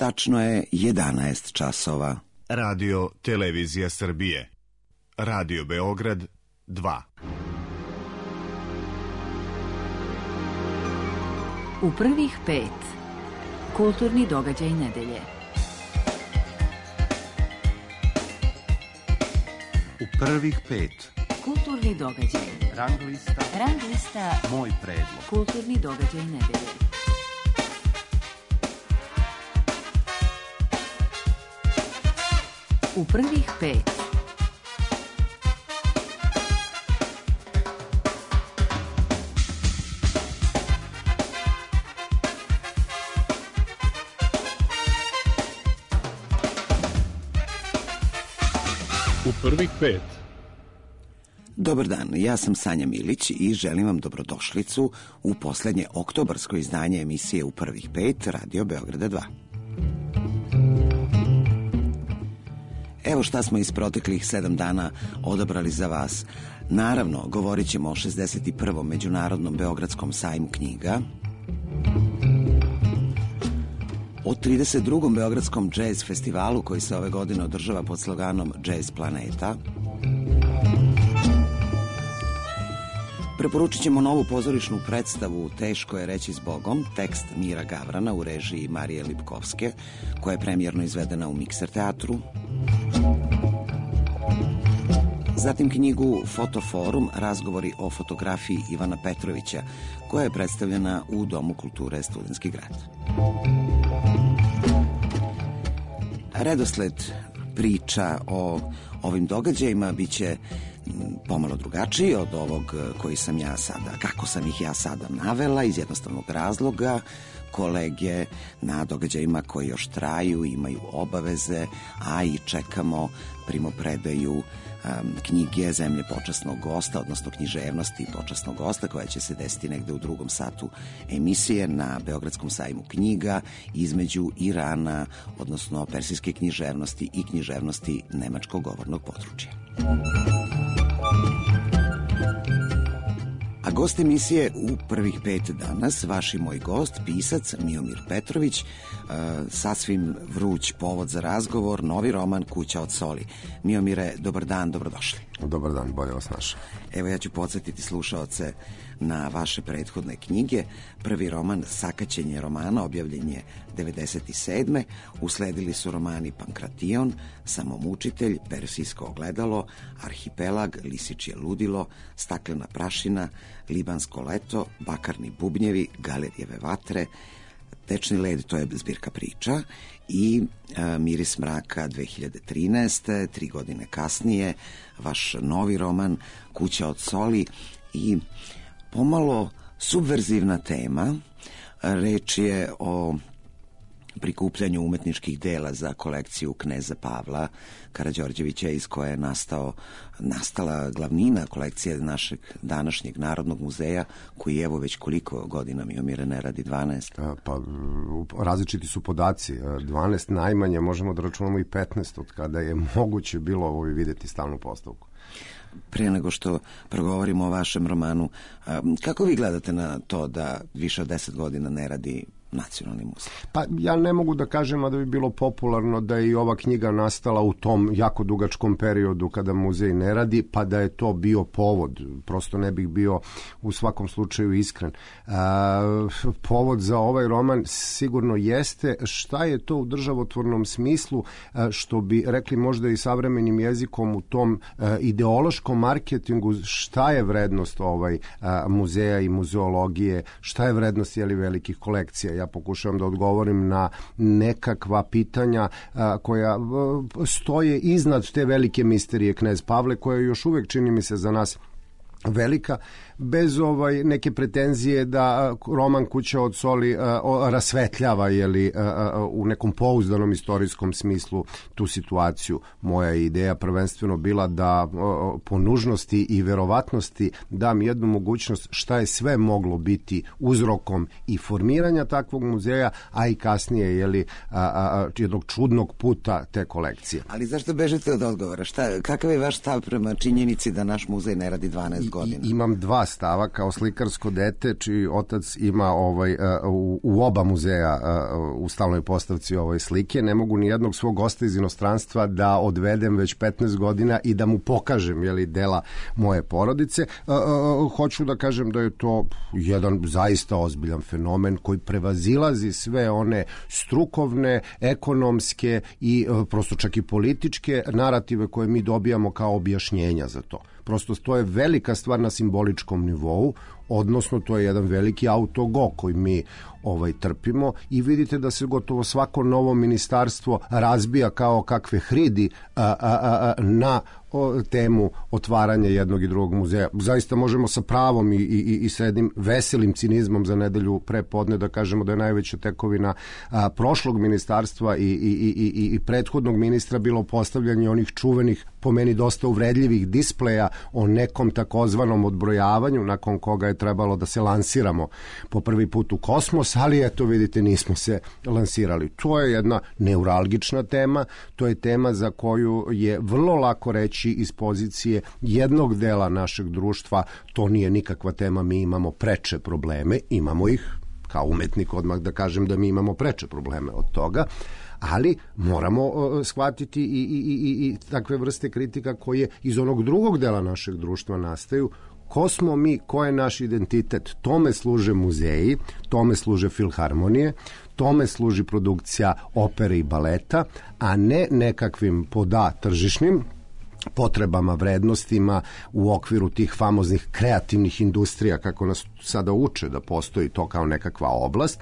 Tačno je 11 časova. Radio Televizija Srbije. Radio Beograd 2. U prvih 5. Kulturni događaj nedelje. U prvih 5. Kulturni događaj. Rang lista. Moj predlog. Kulturni događaj nedelje. U prvih 5. U prvih 5. Dobar dan, ja sam Sanja Milić i želim vam dobrodošlicu u poslednje oktobarsko izdanje emisije U prvih 5 Radio Beograda 2. Evo šta smo iz proteklih 7 dana odabrali za vas. Naravno, govorit ćemo o 61. Međunarodnom Beogradskom sajmu knjiga, o 32. Beogradskom džez festivalu koji se ove godine održava pod sloganom Džez Planeta. Preporučit ćemo novu pozorišnu predstavu Teško je reći zbogom, tekst Mira Gavrana u režiji Marije Lipkovske, koja je premijerno izvedena u Mikser teatru. Zatim knjigu Fotoforum, razgovori o fotografiji Ivana Petrovića, koja je predstavljena u Domu kulture Studentski grad. Redosled priča o ovim događajima biće pomalo drugačiji od ovog koji sam ja sada, kako sam ih ja sada navela, iz jednostavnog razloga. Kolege na događajima koji još traju imaju obaveze, a i čekamo primopredaju knjige Zemlje počasnog gosta, odnosno književnosti počasnog gosta, koja će se desiti negde u 2. satu emisije na Beogradskom sajmu knjiga između Irana, odnosno persijske književnosti i književnosti nemačkog govornog područja. A gost emisije u prvih 5 danas, vaš i moj gost, pisac Miomir Petrović, sasvim vruć povod za razgovor, novi roman Kuća od soli. Miomire, dobar dan, dobrodošli. Dobar dan, bolje vas našao. Evo, ja ću podsjetiti slušaoce na vaše prethodne knjige. Prvi roman Sakaćenje romana objavljen je 1997. Usledili su romani Pankration, Samomučitelj, Persijsko ogledalo, Arhipelag, Lisičje ludilo, Staklena prašina, Libansko leto, Bakarni bubnjevi, Galerijeve vatre, Tečni led, to je zbirka priča, i Miris mraka 2013. 3 godine kasnije, vaš novi roman Kuća od soli i pomalo subverzivna tema. Reč je o prikupljanju umetničkih dela za kolekciju kneza Pavla Karađorđevića, iz koje je nastala glavnina kolekcije našeg današnjeg Narodnog muzeja, koji evo već koliko godina, Miomire, ne radi? 12? Pa različiti su podaci. 12 najmanje, možemo da računamo i 15 od kada je moguće bilo ovo videti stalnu postavku. Pre nego što progovorimo o vašem romanu, kako vi gledate na to da više od 10 godina ne radi Nacionalni muzej? Pa ja ne mogu da kažem, a da bi bilo popularno da je i ova knjiga nastala u tom jako dugačkom periodu kada muzej ne radi, pa da je to bio povod. Prosto ne bih bio u svakom slučaju iskren. Povod za ovaj roman sigurno jeste šta je to u državotvornom smislu, što bi rekli možda i savremenim jezikom u tom ideološkom marketingu, šta je vrednost muzeja i muzeologije, šta je vrednost velikih kolekcija. Ja pokušavam da odgovorim na nekakva pitanja koja stoje iznad te velike misterije knez Pavle, koja još uvek, čini mi se, za nas velika, bez neke pretenzije da roman Kuća od soli rasvetljava u nekom pouzdanom istorijskom smislu tu situaciju. Moja ideja prvenstveno bila da po nužnosti i verovatnosti dam jednu mogućnost šta je sve moglo biti uzrokom i formiranja takvog muzeja, a i kasnije jednog čudnog puta te kolekcije. Ali zašto bežete od odgovora? Kakav je vaš stav prema činjenici da naš muzej ne radi 12 godina? Imam dva stava kao slikarsko dete čiji otac ima u oba muzeja u stalnoj postavci slike, ne mogu ni jednog svog gosta iz inostranstva da odvedem već 15 godina i da mu pokažem dela moje porodice. Hoću da kažem da je to jedan zaista ozbiljan fenomen koji prevazilazi sve one strukovne, ekonomske i prosto čak i političke narative koje mi dobijamo kao objašnjenja za to. Prosto to je velika stvar na simboličkom nivou, odnosno to je jedan veliki autogol koji mi trpimo i vidite da se gotovo svako novo ministarstvo razbija kao kakve hridi na temu otvaranja jednog i drugog muzeja. Zaista možemo sa pravom i s jednim veselim cinizmom za nedelju pre podne da kažemo da je najveća tekovina prošlog ministarstva i prethodnog ministra bilo postavljanje onih čuvenih, po meni dosta uvredljivih displeja o nekom takozvanom odbrojavanju nakon koga je trebalo da se lansiramo po prvi put u kosmos, ali eto vidite nismo se lansirali. To je jedna neuralgična tema, to je tema za koju je vrlo lako reći iz pozicije jednog dela našeg društva, to nije nikakva tema, mi imamo preče probleme, imamo ih, kao umetnik odmah da kažem da mi imamo preče probleme od toga, ali moramo shvatiti i takve vrste kritika koje iz onog drugog dela našeg društva nastaju. Ko smo mi, ko je naš identitet? Tome služe muzeji, tome služe filharmonije, tome služi produkcija opere i baleta, a ne nekakvim tržišnim potrebama, vrednostima u okviru tih famoznih kreativnih industrija, kako nas sada uče da postoji to kao nekakva oblast.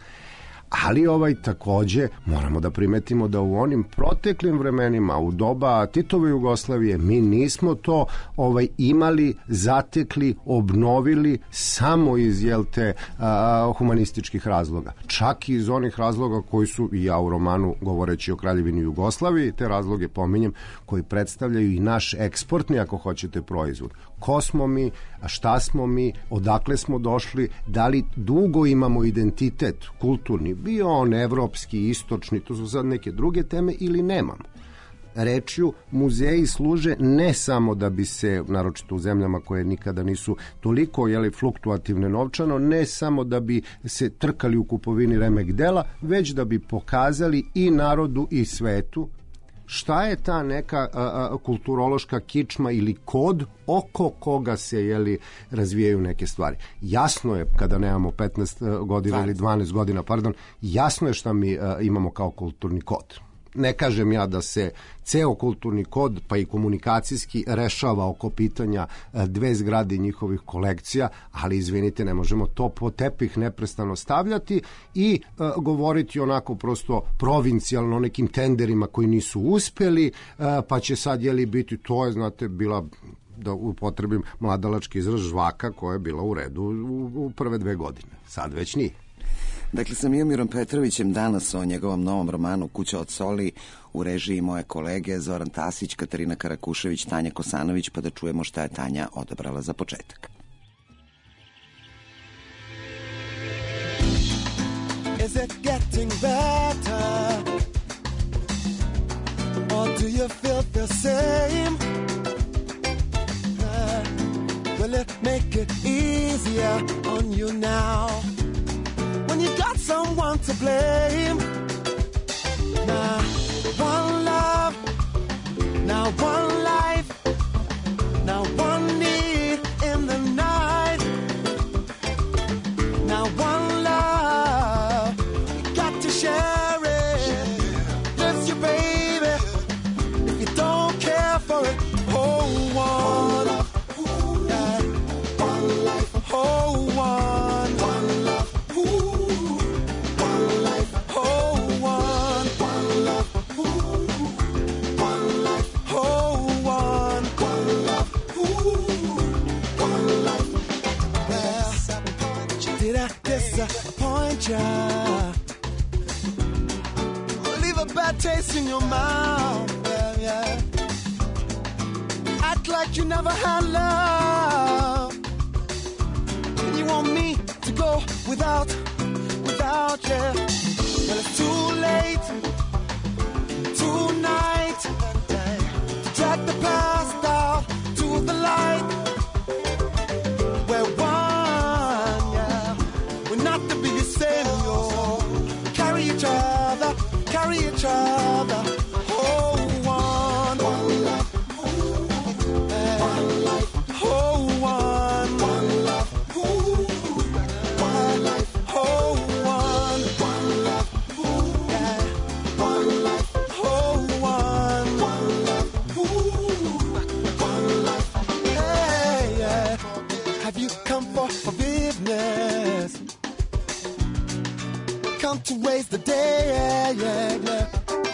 Ali takođe moramo da primetimo da u onim proteklim vremenima, u doba Titove Jugoslavije, mi nismo to imali, zatekli, obnovili samo iz humanističkih razloga. Čak i iz onih razloga koji su, i ja u romanu govoreći o Kraljevini Jugoslaviji, te razloge pominjem, koji predstavljaju i naš eksportni, ako hoćete, proizvod. Ko smo mi, a šta smo mi, odakle smo došli, da li dugo imamo identitet kulturni, bio on evropski, istočni, to su sad neke druge teme, ili nemamo. Rečju, muzeji služe ne samo da bi se, naročito u zemljama koje nikada nisu toliko fluktuativne novčano, ne samo da bi se trkali u kupovini remek dela, već da bi pokazali i narodu i svetu šta je ta neka kulturološka kičma ili kod oko koga se razvijaju neke stvari. Jasno je, kada nemamo 15 godina ili 12 godina, jasno je šta mi imamo kao kulturni kod. Ne kažem ja da se ceo kulturni kod, pa i komunikacijski, rešava oko pitanja dve zgrade njihovih kolekcija, ali izvinite, ne možemo to po tepih neprestano stavljati i govoriti onako prosto provincijalno o nekim tenderima koji nisu uspeli, pa će sad biti, to je, znate, bila, da upotrebim mladalački izraz, žvaka koja je bila u redu u prve 2 godine. Sad već nije. Dakle, sa Miomirom Petrovićem danas o njegovom novom romanu Kuća od soli u režiji moje kolege Zoran Tasić, Katarina Karakušević, Tanja Kosanović, pa da čujemo šta je Tanja odabrala za početak. Is it getting better? Or do you feel the same? Will it make it easier on you now? When you got someone to blame. Now one love, now one life, now one need in the night. Now one love, you got to share it. Lift your baby, if you don't care for it, hold one. Yeah. One life, hold one. One love. Disappoint ya, leave a bad taste in your mouth. Yeah, yeah. Act like you never had love, and you want me to go without you. Well, it's too late tonight to drag the past out to the light where one. each other. Oh, one love. One life. Oh, one love. One life. Oh, one love. Yeah. One life. Oh, one love. One life. Hey, yeah. Have you come for forgiveness? Come to raise the day, yeah, yeah, yeah.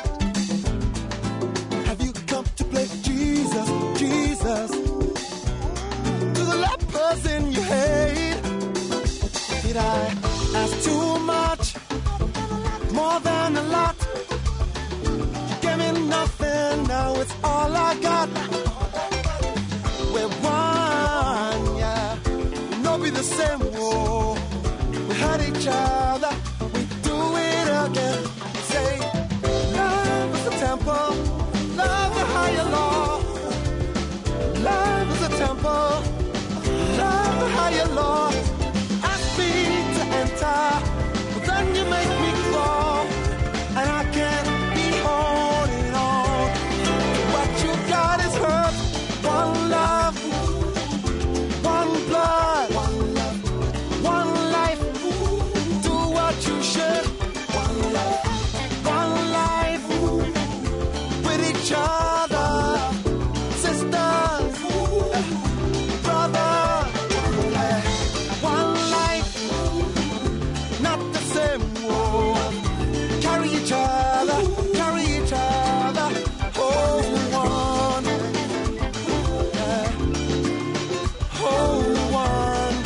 Have you come to play Jesus, Jesus? To the lepers in your hate. Did I ask too much? More than a lot. You gave me nothing, now it's all I got. We're one, yeah. No be the same, whoa. We had each other. Again. Say, love is a temple, love the higher law. Love is a temple, love the higher law. Ask me to enter, but then you make me crawl, and I can't be holding on. What you got is hurt. One love, one blood, one love, one life. Do what you should. One life with each other, sisters, brothers. One life, not the same. Whoa. Carry each other, carry each other. Oh, one, yeah. Oh, one.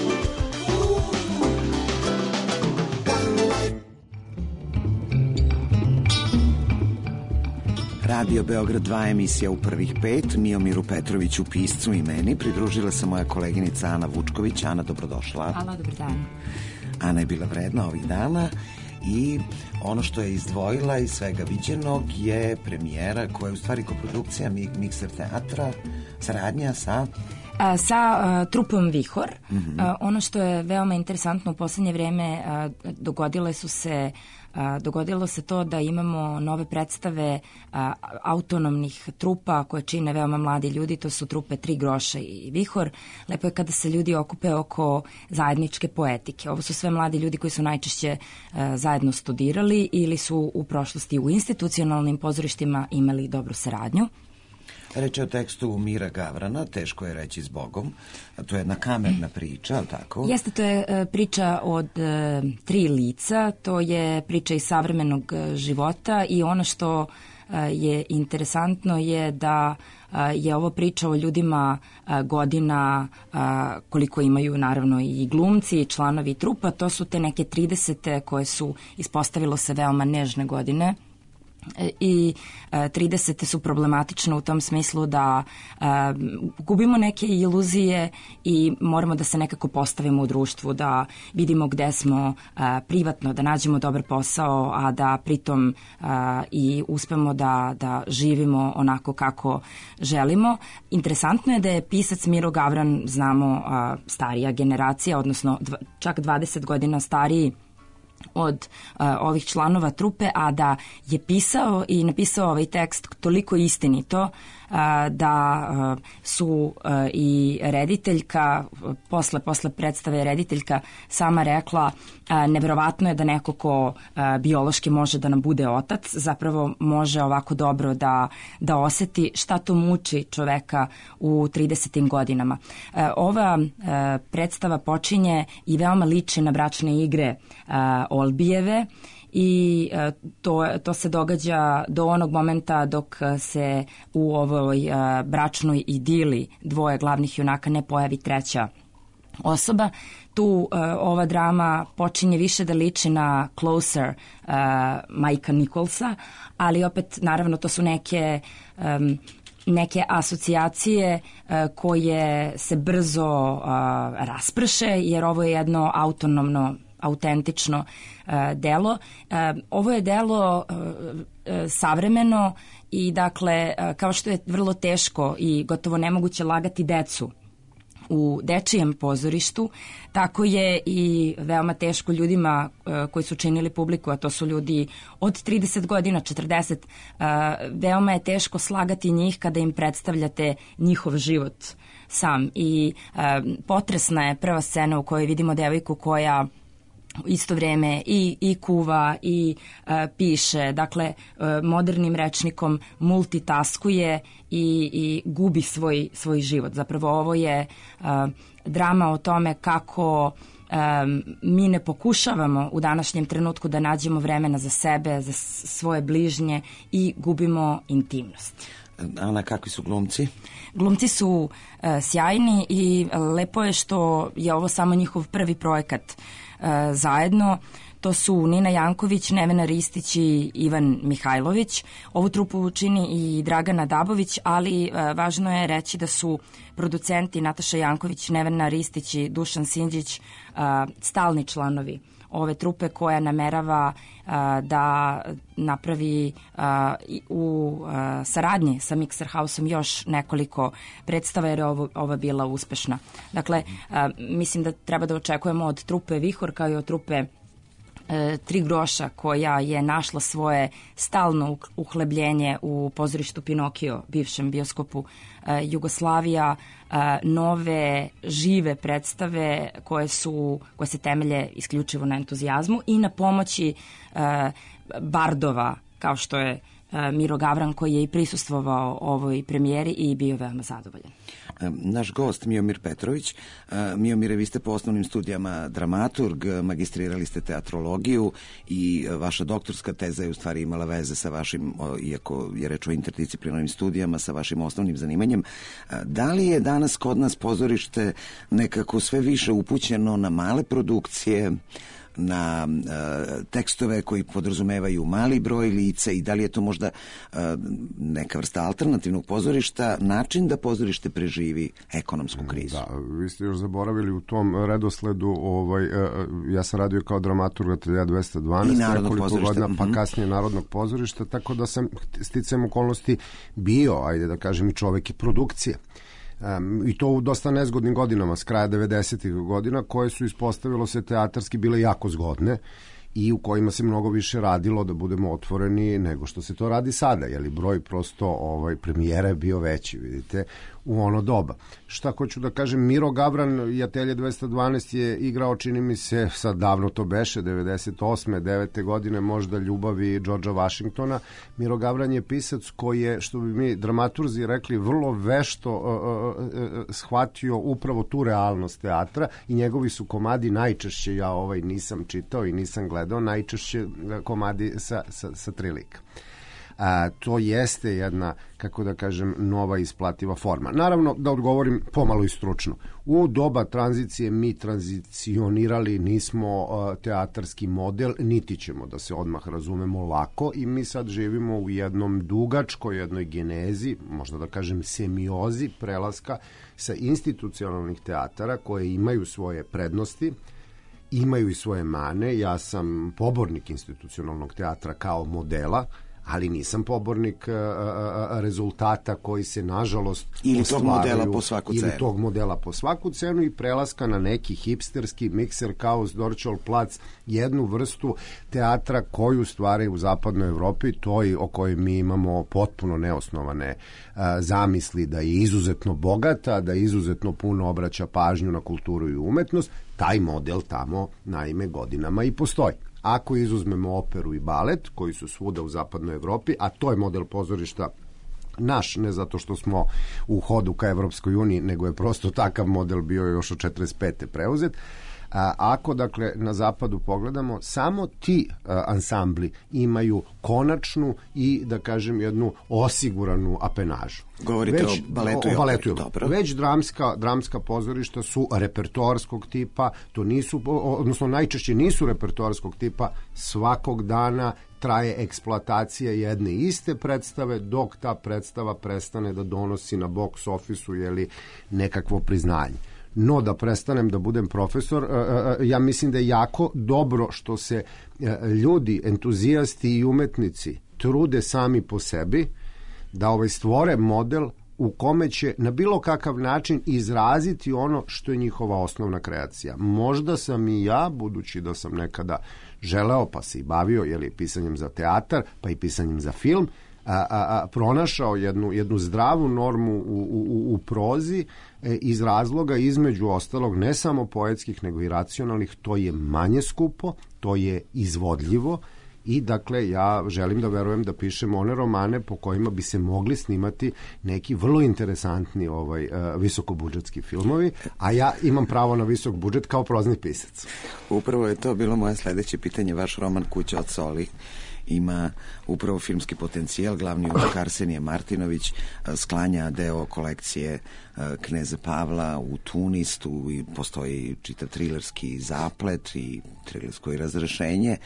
Radio Beograd 2, emisija U prvih 5, Miomiru Petroviću, piscu i meni. Pridružila se moja koleginica Ana Vučković. Ana, dobrodošla. Hvala, dobar dan. Ana je bila vredna ovih dana i ono što je izdvojila iz svega viđenog je premijera koja je u stvari koprodukcija Mikser teatra, saradnja sa trupom Vihor. Ono što je veoma interesantno u poslednje vreme, dogodilo se to da imamo nove predstave autonomnih trupa koje čine veoma mladi ljudi, to su trupe Tri groša i Vihor. Lepo je kada se ljudi okupe oko zajedničke poetike. Ovo su sve mladi ljudi koji su najčešće zajedno studirali ili su u prošlosti u institucionalnim pozorištima imali dobru saradnju. Reč je o tekstu Mira Gavrana, Teško je reći zbogom, a to je jedna kamerna priča, ali tako? Jeste, to je priča od tri lica, to je priča iz savremenog života i ono što je interesantno je da je ovo priča o ljudima godina koliko imaju naravno i glumci i članovi trupa, to su te neke 30. koje su, ispostavilo se, veoma nežne godine. I 30. su problematične u tom smislu da gubimo neke iluzije i moramo da se nekako postavimo u društvu, da vidimo gde smo privatno, da nađemo dobar posao, a da pritom i uspemo da živimo onako kako želimo. Interesantno je da je pisac Miro Gavran, znamo, starija generacija, odnosno čak 20 godina stariji od ovih članova trupe, a da je pisao i napisao ovaj tekst toliko istinito da su i rediteljka, posle predstave rediteljka sama rekla neverovatno je da neko ko biološki može da nam bude otac, zapravo može ovako dobro da oseti šta to muči čoveka u 30. godinama. Ova predstava počinje i veoma liči na bračne igre Olbijeve i to se događa do onog momenta dok se u ovoj bračnoj idili dvoje glavnih junaka ne pojavi treća osoba. Tu ova drama počinje više da liči na Closer Mikea Nicholsa, ali opet naravno to su neke asocijacije koje se brzo rasprše, jer ovo je jedno autonomno, autentično delo. Ovo je delo savremeno i dakle, kao što je vrlo teško i gotovo nemoguće lagati decu u dečijem pozorištu, tako je i veoma teško ljudima koji su činili publiku, a to su ljudi od 30 godina, 40, veoma je teško slagati njih kada im predstavljate njihov život sam. I potresna je prva scena u kojoj vidimo devojku koja u isto vrijeme i kuva i piše, dakle modernim rečnikom multitaskuje i gubi svoj život. Zapravo ovo je drama o tome kako mi ne pokušavamo u današnjem trenutku da nađemo vremena za sebe, za svoje bližnje i gubimo intimnost. Ana, kakvi su glumci? Glumci su sjajni i lepo je što je ovo samo njihov prvi projekat zajedno. To su Nina Janković, Nevena Ristić i Ivan Mihajlović. Ovu trupu čini i Dragana Dabović, ali važno je reći da su producenti Nataša Janković, Nevena Ristić i Dušan Sinđić stalni članovi ove trupe koja namerava da napravi u saradnji sa Mixer House-om još nekoliko predstava jer je ova bila uspešna. Dakle, mislim da treba da očekujemo od trupe Vihor kao i od trupe Tri groša koja je našla svoje stalno uhlebljenje u pozorištu Pinokio, bivšem bioskopu Jugoslavija, nove žive predstave koje se temelje isključivo na entuzijazmu i na pomoći bardova kao što je Miro Gavran koji je i prisustvovao ovoj premijeri i bio veoma zadovoljan. Naš gost Miomir Petrović. Miomire, vi ste po osnovnim studijama dramaturg, magistrirali ste teatrologiju i vaša doktorska teza je u stvari imala veze sa vašim, iako je reč o interdisciplinarnim studijama, sa vašim osnovnim zanimanjem. Da li je danas kod nas pozorište nekako sve više upućeno na male produkcije, na tekstove koji podrazumevaju mali broj lica i da li je to možda neka vrsta alternativnog pozorišta, način da pozorište preživi ekonomsku krizu? Da, vi ste još zaboravili u tom redosledu, ja sam radio kao dramaturg od 1212, nekoliko godina, pa kasnije Narodnog pozorišta, tako da sam sticajem okolnosti bio, ajde da kažem, i čovek i produkcije. I to u dosta nezgodnim godinama, s kraja 90-ih godina, koje su ispostavilo se teatarski bile jako zgodne i u kojima se mnogo više radilo, da budemo otvoreni, nego što se to radi sada, jer broj prosto premijera je bio veći, vidite, u ono doba. Šta hoću da kažem, Miro Gavran i Atelje 212 je igrao, čini mi se, sad davno to beše, 98. 9. godine, možda Ljubavi Georgea Washingtona. Miro Gavran je pisac koji je, što bi mi dramaturzi rekli, vrlo vešto shvatio upravo tu realnost teatra i njegovi su komadi najčešće, ja nisam čitao i nisam gledao, najčešće komadi sa tri lika. To jeste jedna, kako da kažem, nova isplativa forma. Naravno, da odgovorim pomalo i stručno. U doba tranzicije mi tranzicionirali nismo teatarski model, niti ćemo, da se odmah razumemo, lako, i mi sad živimo u jednom dugačkoj, jednoj genezi, možda da kažem semiozi prelaska sa institucionalnih teatara koje imaju svoje prednosti, imaju i svoje mane. Ja sam pobornik institucionalnog teatra kao modela, ali nisam pobornik rezultata koji se, nažalost, ili tog modela po svaku cenu. Ili tog modela po svaku cenu i prelaska na neki hipsterski Mixer House, Dorčol plac, jednu vrstu teatra koju stvaraju u zapadnoj Evropi, toj o kojoj mi imamo potpuno neosnovane zamisli da je izuzetno bogata, da je izuzetno puno obraća pažnju na kulturu i umetnost. Taj model tamo, naime, godinama i postoji. Ako izuzmemo operu i balet, koji su svuda u zapadnoj Evropi, a to je model pozorišta naš, ne zato što smo u hodu ka Evropskoj uniji, nego je prosto takav model bio još od 45. preuzet. Ako, dakle, na zapadu pogledamo, samo ti ansambli imaju konačnu i, da kažem, jednu osiguranu apenažu. Govorite o baletu i operi. Dobro. Već dramska pozorišta su repertoarskog tipa, to nisu, odnosno najčešće nisu repertoarskog tipa, svakog dana traje eksploatacija jedne iste predstave, dok ta predstava prestane da donosi na box office-u nekakvo priznanje. No, da prestanem da budem profesor, ja mislim da je jako dobro što se ljudi, entuzijasti i umetnici trude sami po sebi da stvore model u kome će na bilo kakav način izraziti ono što je njihova osnovna kreacija. Možda sam i ja, budući da sam nekada želeo, pa se i bavio pisanjem za teatar, pa i pisanjem za film, pronašao jednu zdravu normu u prozi iz razloga, između ostalog, ne samo poetskih, nego i racionalnih. To je manje skupo, to je izvodljivo i dakle ja želim da verujem da pišem one romane po kojima bi se mogli snimati neki vrlo interesantni visokobudžetski filmovi, a ja imam pravo na visok budžet kao prozni pisac. Upravo je to bilo moje sledeće pitanje. Vaš roman Kuća od soli ima upravo filmski potencijal. Glavni junak Arsenije Martinović sklanja deo kolekcije Kneza Pavla u Tunistu i postoji čitav trilerski zaplet i trilersko i razrešenje.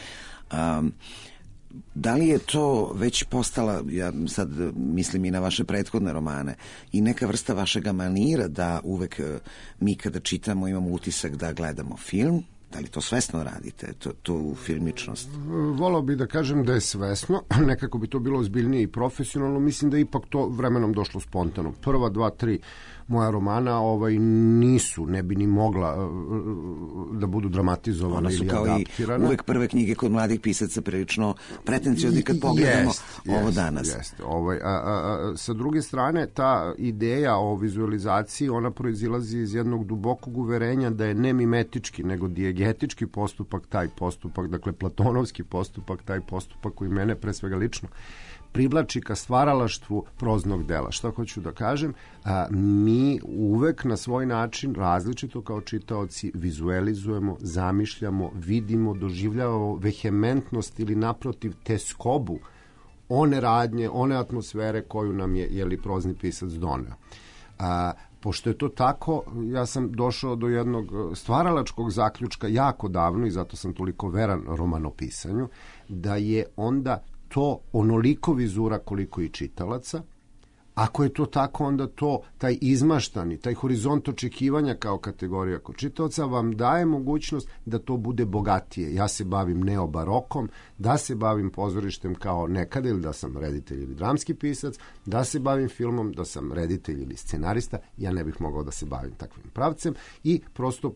Da li je to već postala, ja sad mislim i na vaše prethodne romane, i neka vrsta vašega manira da uvek mi kada čitamo imamo utisak da gledamo film? Da li to svesno radite, tu filmičnost? Volao bih da kažem da je svesno, nekako bi to bilo ozbiljnije i profesionalno, mislim da je ipak to vremenom došlo spontano. Prva 2-3 moja romana nisu, ne bi ni mogla da budu dramatizovane ili adaptirane. One su kao i uvek prve knjige kod mladih pisaca prilično pretenciozne kad pogledamo ovo danas. Jeste. Sa druge strane, ta ideja o vizualizaciji, ona proizilazi iz jednog dubokog uverenja da je ne mimetički, nego dijegetički postupak, taj postupak, dakle platonovski postupak, taj postupak koji mene pre svega lično privlači ka stvaralaštvu proznog dela. Šta hoću da kažem? Mi uvek na svoj način, različito kao čitaoci, vizualizujemo, zamišljamo, vidimo, doživljavamo vehementnost ili naprotiv teskobu one radnje, one atmosfere koju nam je prozni pisac doneo. Pošto je to tako, ja sam došao do jednog stvaralačkog zaključka jako davno i zato sam toliko veran romanopisanju, da je onda to onoliko vizura koliko i čitalaca. Ako je to tako, onda taj izmaštani, taj horizont očekivanja kao kategorija kod čitaoca vam daje mogućnost da to bude bogatije. Ja se bavim neobarokom, da se bavim pozorištem kao nekada, ili da sam reditelj ili dramski pisac, da se bavim filmom, da sam reditelj ili scenarista, ja ne bih mogao da se bavim takvim pravcem i prosto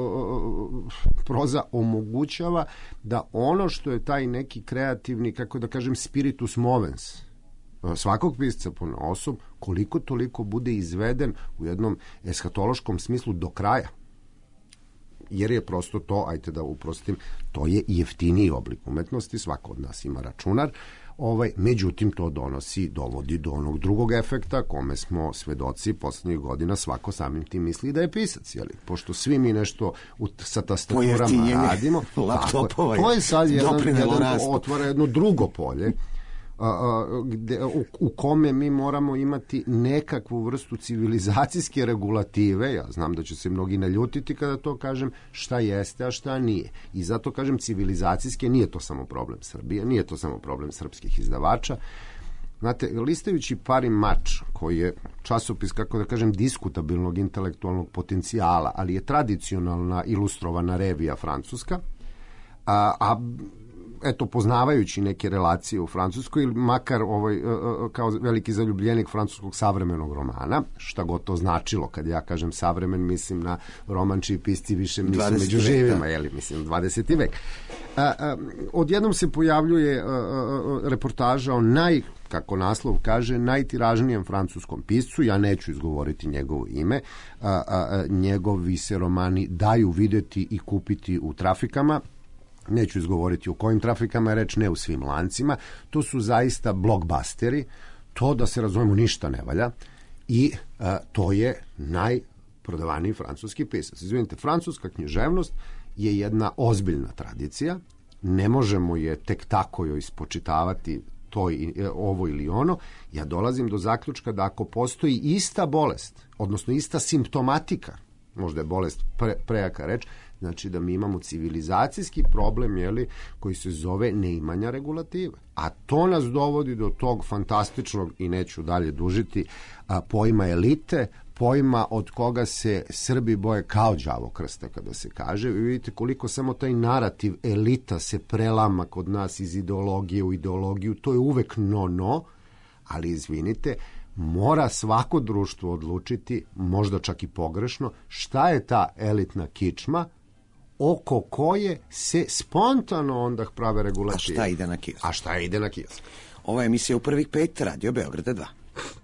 proza omogućava da ono što je taj neki kreativni, kako da kažem, spiritus movens svakog pisca ponaosob, koliko toliko bude izveden u jednom eshatološkom smislu do kraja. Jer je prosto to, ajte da uprostim, to je jeftiniji oblik umetnosti, svako od nas ima računar, međutim to dovodi do onog drugog efekta kome smo svedoci poslednjih godina, svako samim tim misli da je pisac, jeli? Pošto svi mi nešto sa tastaturama radimo, laptopova, to je sad otvara jedno drugo polje u kome mi moramo imati nekakvu vrstu civilizacijske regulative. Ja znam da će se mnogi naljutiti kada to kažem, šta jeste, a šta nije. I zato kažem civilizacijske, nije to samo problem Srbije, nije to samo problem srpskih izdavača. Znate, listajući Pari Mač, koji je časopis, kako da kažem, diskutabilnog intelektualnog potencijala, ali je tradicionalna ilustrovana revija francuska, eto, poznavajući neke relacije u Francuskoj, ili makar kao veliki zaljubljenik francuskog savremenog romana, šta god to značilo, kad ja kažem savremen, mislim na roman čiji pisci više nisu među živima, mislim 20. vek. Odjednom se pojavljuje reportaža o kako naslov kaže, najtiražnijem francuskom piscu, ja neću izgovoriti njegovo ime, njegovi se romani daju videti i kupiti u trafikama. Neću izgovoriti u kojim trafikama je reč, ne u svim lancima. To su zaista blockbusteri. To, da se razumemo, ništa ne valja. I to je najprodavaniji francuski pisac. Izvinite, francuska književnost je jedna ozbiljna tradicija. Ne možemo je tek tako joj spočitavati ovo ili ono. Ja dolazim do zaključka da ako postoji ista bolest, odnosno ista simptomatika, možda je bolest prejaka reč, znači da mi imamo civilizacijski problem, koji se zove neimanja regulative. A to nas dovodi do tog fantastičnog, i neću dalje dužiti, pojma elite, pojma od koga se Srbi boje kao đavo krsta, kada se kaže. Vi vidite koliko samo taj narativ elita se prelama kod nas iz ideologije u ideologiju. To je uvek no, ali izvinite, mora svako društvo odlučiti, možda čak i pogrešno, šta je ta elitna kičma oko koje se spontano onda prave regulative. A šta ide na kiosk? A šta ide na kiosk? Ova je emisija u prvih 5 Radio Beograda 2.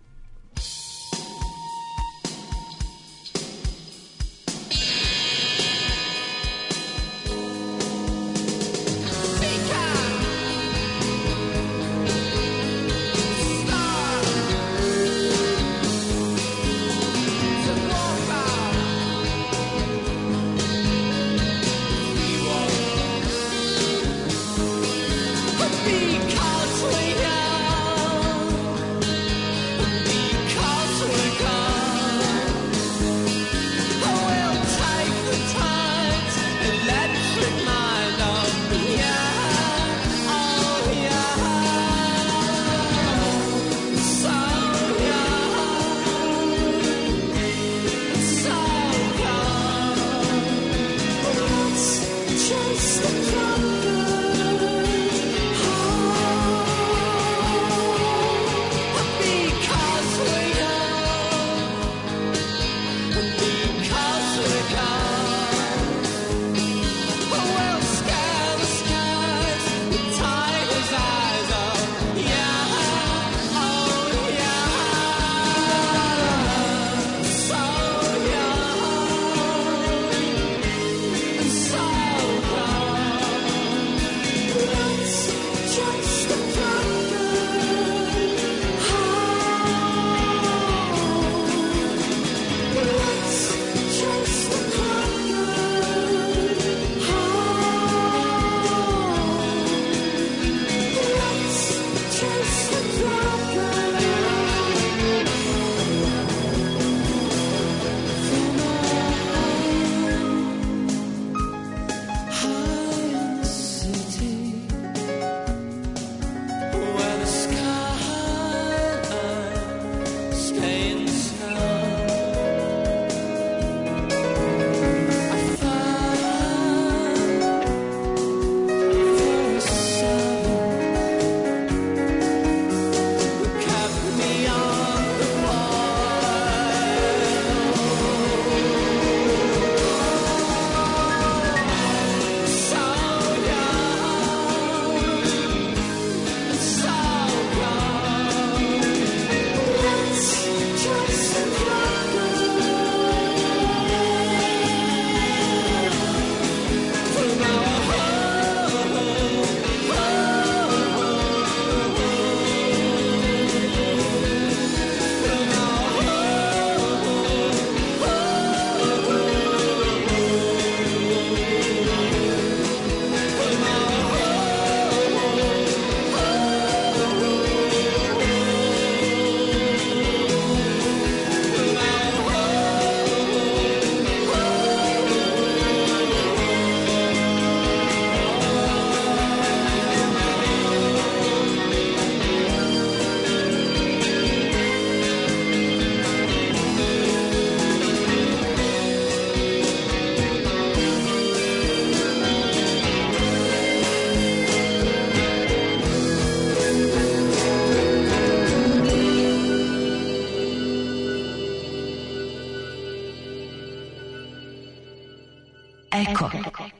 Eko.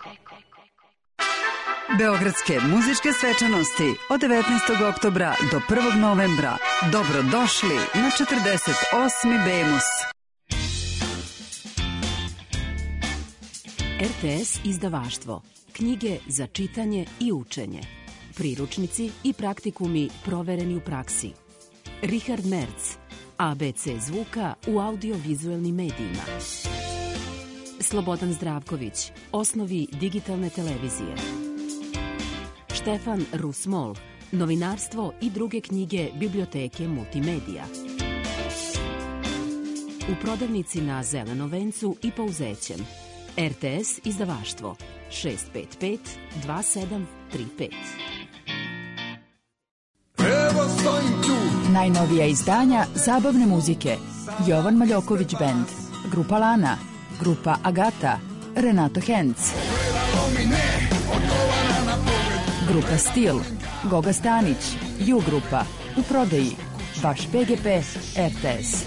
Beogradske muzičke svečanosti od 19. oktobra do 1. novembra. Dobrodošli na 48. Bemus. RTS izdavaštvo. Knjige za čitanje i učenje. Priručnici i praktikumi provereni u praksi. Richard Merz. ABC zvuka u audiovizualnim medijima. Slobodan Zdravković. Osnovi digitalne televizije. Štefan Rusmol. Novinarstvo i druge knjige biblioteke multimedija. U prodavnici na Zelenom vencu i Pouzećem. RTS izdavaštvo 655 2735. Evo stojim tu. Najnovija izdanja zabavne muzike. Jovan Maljoković Band, Grupa Lana, Grupa Agata, Renato Henc, Grupa Stil, Goga Stanić, Ju Grupa, u prodaji, vaš PGP RTS.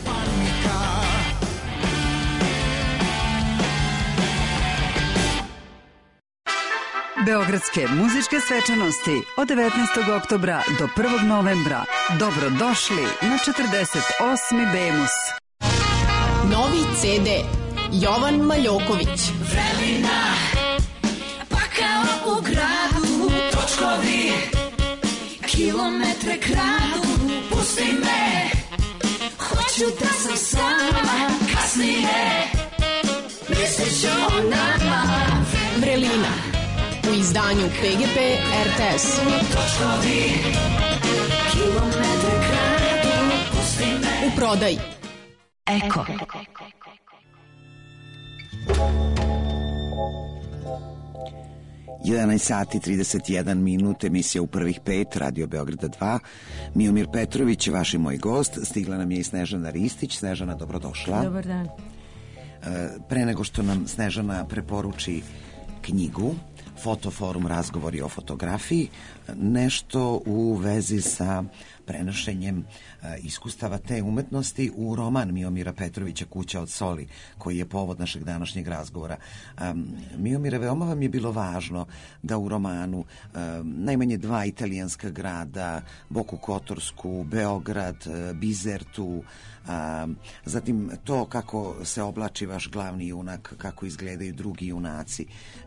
Beogradske muzičke svečanosti od 19. oktobra do 1. novembra. Dobrodošli na 48. Bemus. Novi CD Jovan Maljoković. Vrelina, pa kao u gradu, točkovi, kilometre kradu, pusti me, hoću da sam sama, kasnije, mislit ću o nama. Vrelina, u izdanju PGP RTS. Točkovi, kilometre kradu, pusti me. U prodaji. Eko. 11 sati 31 minut, emisija u prvih 5, Radio Beograda 2. Miomir Petrović, vaš i moj gost. Stigla nam je i Snežana Ristić. Snežana, dobrodošla. Dobar dan. Pre nego što nam Snežana preporuči knjigu Fotoforum, razgovori o fotografiji, nešto u vezi sa prenošenjem iskustava te umetnosti u roman Miomira Petrovića Kuća od soli, koji je povod našeg današnjeg razgovora. Miomire, veoma vam je bilo važno da u romanu najmanje 2 italijanska grada, Boku Kotorsku, Beograd, Bizertu, zatim to kako se oblači vaš glavni junak, kako izgledaju drugi junaci.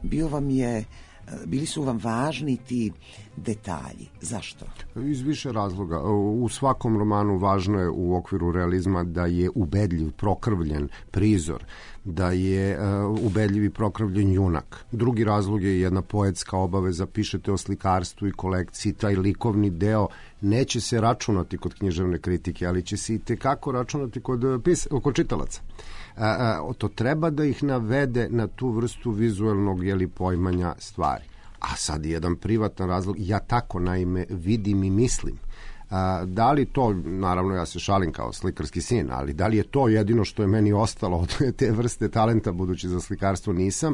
Bili su vam važni ti detalji. Zašto? Iz više razloga. U svakom romanu važno je u okviru realizma da je ubedljiv, prokrvljen prizor, da je ubedljiv i prokrvljen junak. Drugi razlog je jedna poetska obaveza, pišete o slikarstvu i kolekciji, taj likovni deo neće se računati kod književne kritike, ali će se i tekako računati kod čitalaca. To treba da ih navede na tu vrstu vizuelnog poimanja stvari. A sad jedan privatan razlog, ja tako naime vidim i mislim. Da li to, naravno ja se šalim kao slikarski sin, ali da li je to jedino što je meni ostalo od te vrste talenta, budući za slikarstvo nisam,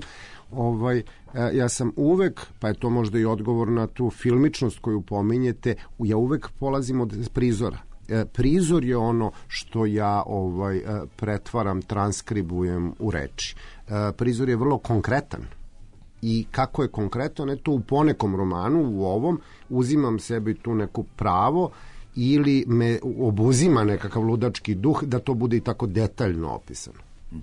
ja sam uvek, pa je to možda i odgovor na tu filmičnost koju pominjete, ja uvek polazim od prizora. Prizor je ono što ja pretvaram, transkribujem u reči. Prizor je vrlo konkretan. I kako je konkretan, eto u ponekom romanu, u ovom, uzimam sebi tu neku pravo ili me obuzima nekakav ludački duh da to bude i tako detaljno opisano.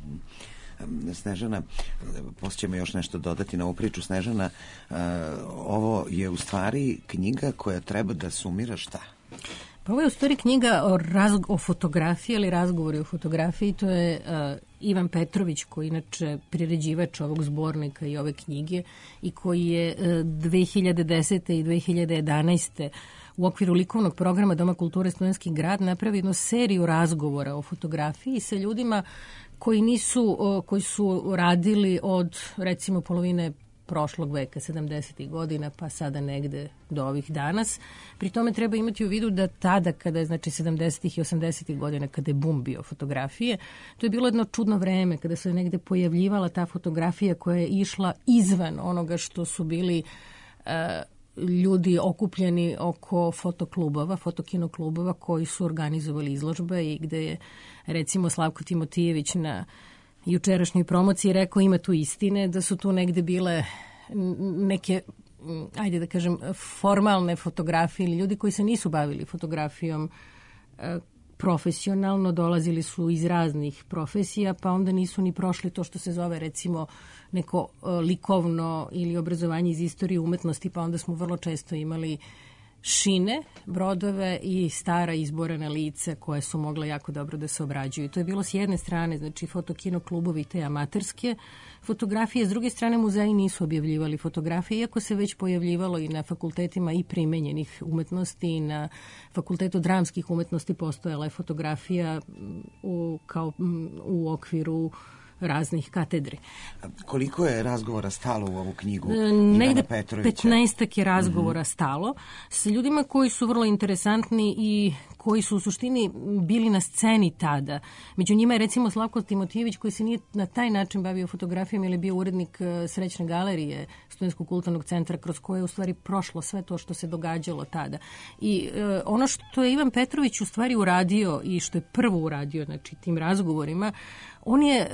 Snežana, poslije ćemo još nešto dodati na ovu priču. Snežana, ovo je u stvari knjiga koja treba da sumira šta? Pa ovo je u stvari knjiga o fotografiji, ali razgovori o fotografiji. To je Ivan Petrović, koji je inače priređivač ovog zbornika i ove knjige i koji je 2010. i 2011. u okviru likovnog programa Doma kulture Studentski grad napravio jednu seriju razgovora o fotografiji sa ljudima koji su radili od recimo polovine prošlog veka, 70. godina, pa sada negde do ovih danas. Pri tome treba imati u vidu da tada, kada je, znači, 70. i 80. godina, kada je bum bio fotografije, to je bilo jedno čudno vreme, kada se negde pojavljivala ta fotografija koja je išla izvan onoga što su bili ljudi okupljeni oko fotoklubova, fotokinoklubova koji su organizovali izložbe i gde je, recimo, Slavko Timotijević na jučerašnjoj promociji rekao ima tu istine, da su tu negde bile neke, ajde da kažem, formalne fotografije ili ljudi koji se nisu bavili fotografijom profesionalno, dolazili su iz raznih profesija, pa onda nisu ni prošli to što se zove recimo neko likovno ili obrazovanje iz istorije umetnosti, pa onda smo vrlo često imali šine, brodove i stara izborena lice koje su mogle jako dobro da se obrađuju. To je bilo s jedne strane, znači fotokino klubovi, te amaterske fotografije, s druge strane muzeji nisu objavljivali fotografije, iako se već pojavljivalo i na fakultetima i primenjenih umetnosti i na fakultetu dramskih umetnosti postojala je fotografija u okviru raznih katedri. Koliko je razgovora stalo u ovu knjigu Ivana Petrovića? 15 je razgovora stalo sa ljudima koji su vrlo interesantni i koji su u suštini bili na sceni tada. Među njima je recimo Slavko Timotijević koji se nije na taj način bavio fotografijom ili je bio urednik Srećne galerije Studentskog kulturnog centra kroz koje je u stvari prošlo sve to što se događalo tada. I ono što je Ivan Petrović u stvari uradio i što je prvo uradio, znači tim razgovorima, on je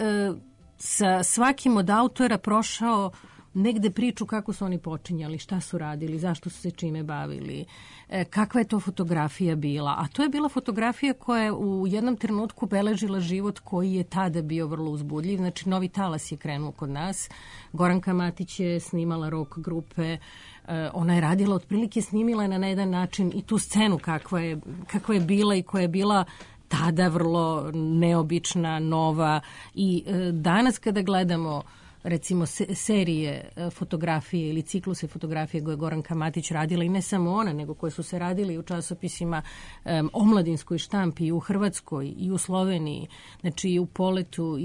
sa svakim od autora prošao negde priču kako su oni počinjali, šta su radili, zašto su se čime bavili, kakva je to fotografija bila. A to je bila fotografija koja je u jednom trenutku beležila život koji je tada bio vrlo uzbudljiv. Znači, novi talas je krenuo kod nas. Goranka Matić je snimala rock grupe. Ona je radila, otprilike snimila je na jedan način i tu scenu kakva je bila i koja je bila tada vrlo neobična, nova. I danas kada gledamo recimo serije fotografije ili cikluse fotografije koje je Goranka Matić radila i ne samo ona, nego koje su se radili u časopisima omladinskoj štampi i u Hrvatskoj i u Sloveniji, znači i u Poletu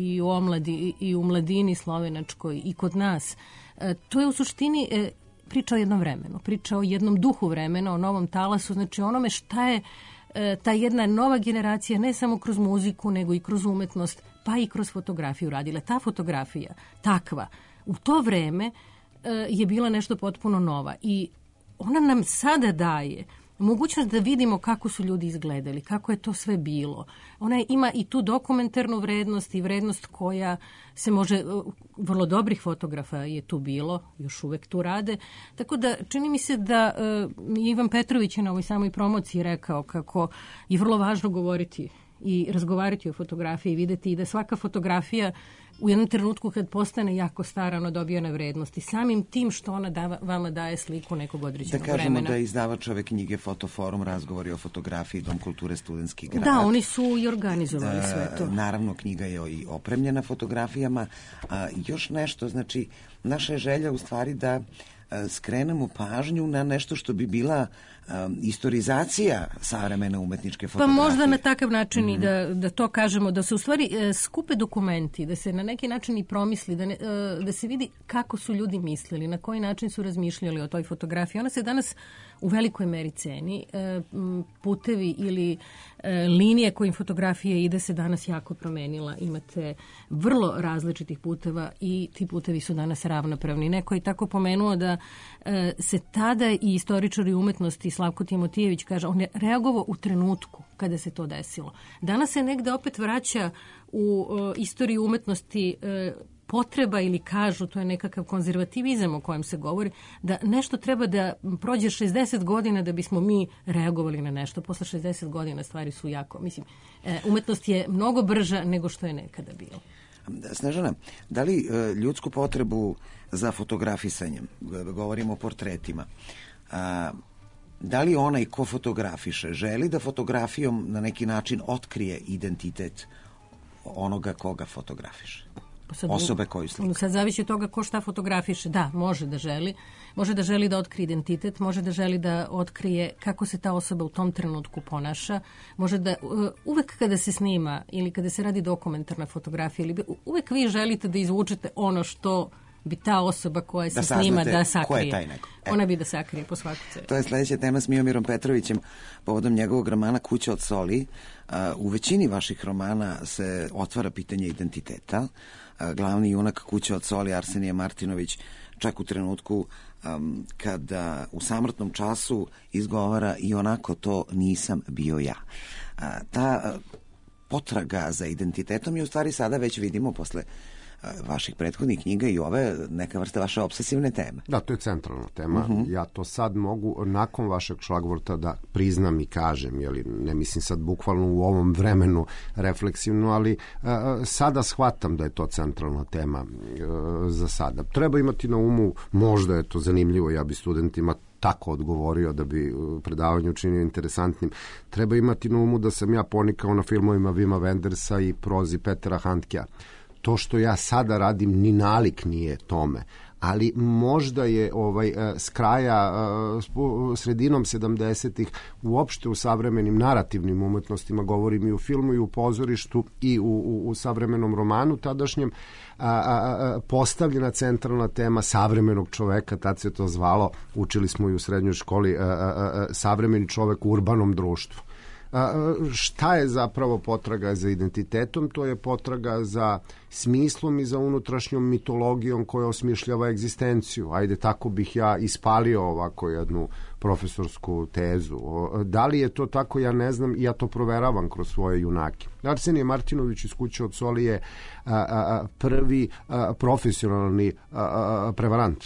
i u Mladini slovenačkoj i kod nas. To je u suštini priča o jednom vremenu, priča o jednom duhu vremena, o novom talasu, znači onome šta je ta jedna nova generacija ne samo kroz muziku nego i kroz umetnost pa i kroz fotografiju radila. Ta fotografija takva u to vreme je bila nešto potpuno nova i ona nam sada daje mogućnost da vidimo kako su ljudi izgledali, kako je to sve bilo. Ona ima i tu dokumentarnu vrednost i vrednost koja se može, vrlo dobrih fotografa je tu bilo, još uvek tu rade. Tako da čini mi se da Ivan Petrović je na ovoj samoj promociji rekao kako je vrlo važno govoriti i razgovarati o fotografiji i videti i da svaka fotografija u jednom trenutku kad postane jako stara, ona dobija na vrednosti. Samim tim što ona vama daje sliku nekog određenog vremena. Da kažemo da je izdavač ove knjige Fotoforum, razgovori o fotografiji, Dom kulture Studentski grad. Da, oni su i organizovali sve to. Naravno, knjiga je i opremljena fotografijama. Još nešto, znači, naša je želja u stvari da skrenemo pažnju na nešto što bi bila istorizacija savremene umetničke fotografije. Pa možda na takav način i da to kažemo, da se u stvari skupe dokumenti, da se na neki način i promisli, da se vidi kako su ljudi mislili, na koji način su razmišljali o toj fotografiji. Ona se danas u velikoj meri ceni. Putevi ili linije kojim fotografije ide se danas jako promenila. Imate vrlo različitih puteva i ti putevi su danas ravnopravni. Neko je tako pomenuo da se tada i istoričari umetnosti Slavko Timotijević kaže, on je reagovao u trenutku kada se to desilo. Danas se negde opet vraća u istoriju umetnosti potreba ili kažu, to je nekakav konzervativizam o kojem se govori, da nešto treba da prođe 60 godina da bismo mi reagovali na nešto. Posle 60 godina stvari su jako, mislim, umetnost je mnogo brža nego što je nekada bilo. Snežana, da li ljudsku potrebu za fotografisanjem, govorimo o portretima, da li onaj ko fotografiše želi da fotografijom na neki način otkrije identitet onoga koga fotografiše? Osobe koju slika. Sad zavisi od toga ko šta fotografiše. Da, može da želi. Može da želi da otkrije identitet, može da želi da otkrije kako se ta osoba u tom trenutku ponaša. Može da uvek kada se snima ili kada se radi dokumentarna fotografija, ili uvek vi želite da izvučete ono što bi ta osoba koja se snima da sakrije. Ko je taj neko? Ona bi da sakrije po svaku cenu. To je sledeća tema s Miomirom Petrovićem povodom njegovog romana Kuća od soli. U većini vaših romana se otvara pitanje identiteta. Glavni junak Kuće od soli, Arsenije Martinović, čak u trenutku kada u samrtnom času izgovara i onako to nisam bio ja. Ta potraga za identitetom je u stvari sada već vidimo posle vaših prethodnih knjiga i ove neka vrsta vaše obsesivne teme. Da, to je centralna tema. Ja to sad mogu, nakon vašeg šlagvorta, da priznam i kažem, jeli, ne mislim sad bukvalno u ovom vremenu refleksivno, ali sada shvatam da je to centralna tema za sada. Treba imati na umu, možda je to zanimljivo, ja bi studentima tako odgovorio da bi predavanje učinio interesantnim. Treba imati na umu da sam ja ponikao na filmovima Vima Wendersa i prozi Petera Handkea. To što ja sada radim ni nalik nije tome, ali možda je s kraja, sredinom 70-ih, uopšte u savremenim narativnim umetnostima, govorim i u filmu i u pozorištu i u savremenom romanu tadašnjem, postavljena centralna tema savremenog čoveka, tad se to zvalo, učili smo i u srednjoj školi, savremeni čovek u urbanom društvu. Šta je zapravo potraga za identitetom? To je potraga za smislom i za unutrašnjom mitologijom koja osmišljava egzistenciju. Ajde, tako bih ja ispalio ovako jednu profesorsku tezu. Da li je to tako, ja ne znam, ja to proveravam kroz svoje junake. Arsenije Martinović iz Kuće od soli je prvi profesionalni prevarant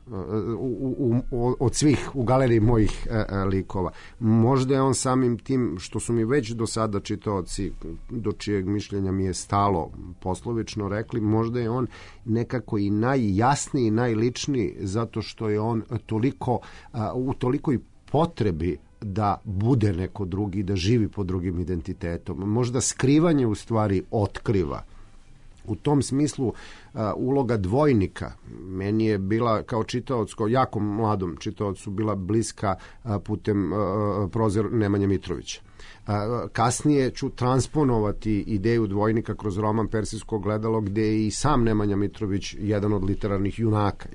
od svih u galeriji mojih likova. Možda je on samim tim što su mi već do sada čitaoci, do čijeg mišljenja mi je stalo poslovično rekli, možda je on nekako i najjasniji, najličniji, zato što je on toliko u tolikoj potrebi da bude neko drugi, da živi pod drugim identitetom. Možda skrivanje u stvari otkriva. U tom smislu uloga dvojnika meni je bila kao čitaoc, jako mladom čitaocu, bila bliska putem Prozor Nemanje Mitrovića. Kasnije ću transponovati ideju dvojnika kroz roman Persijsko ogledalo, gde je i sam Nemanja Mitrović jedan od literarnih junaka.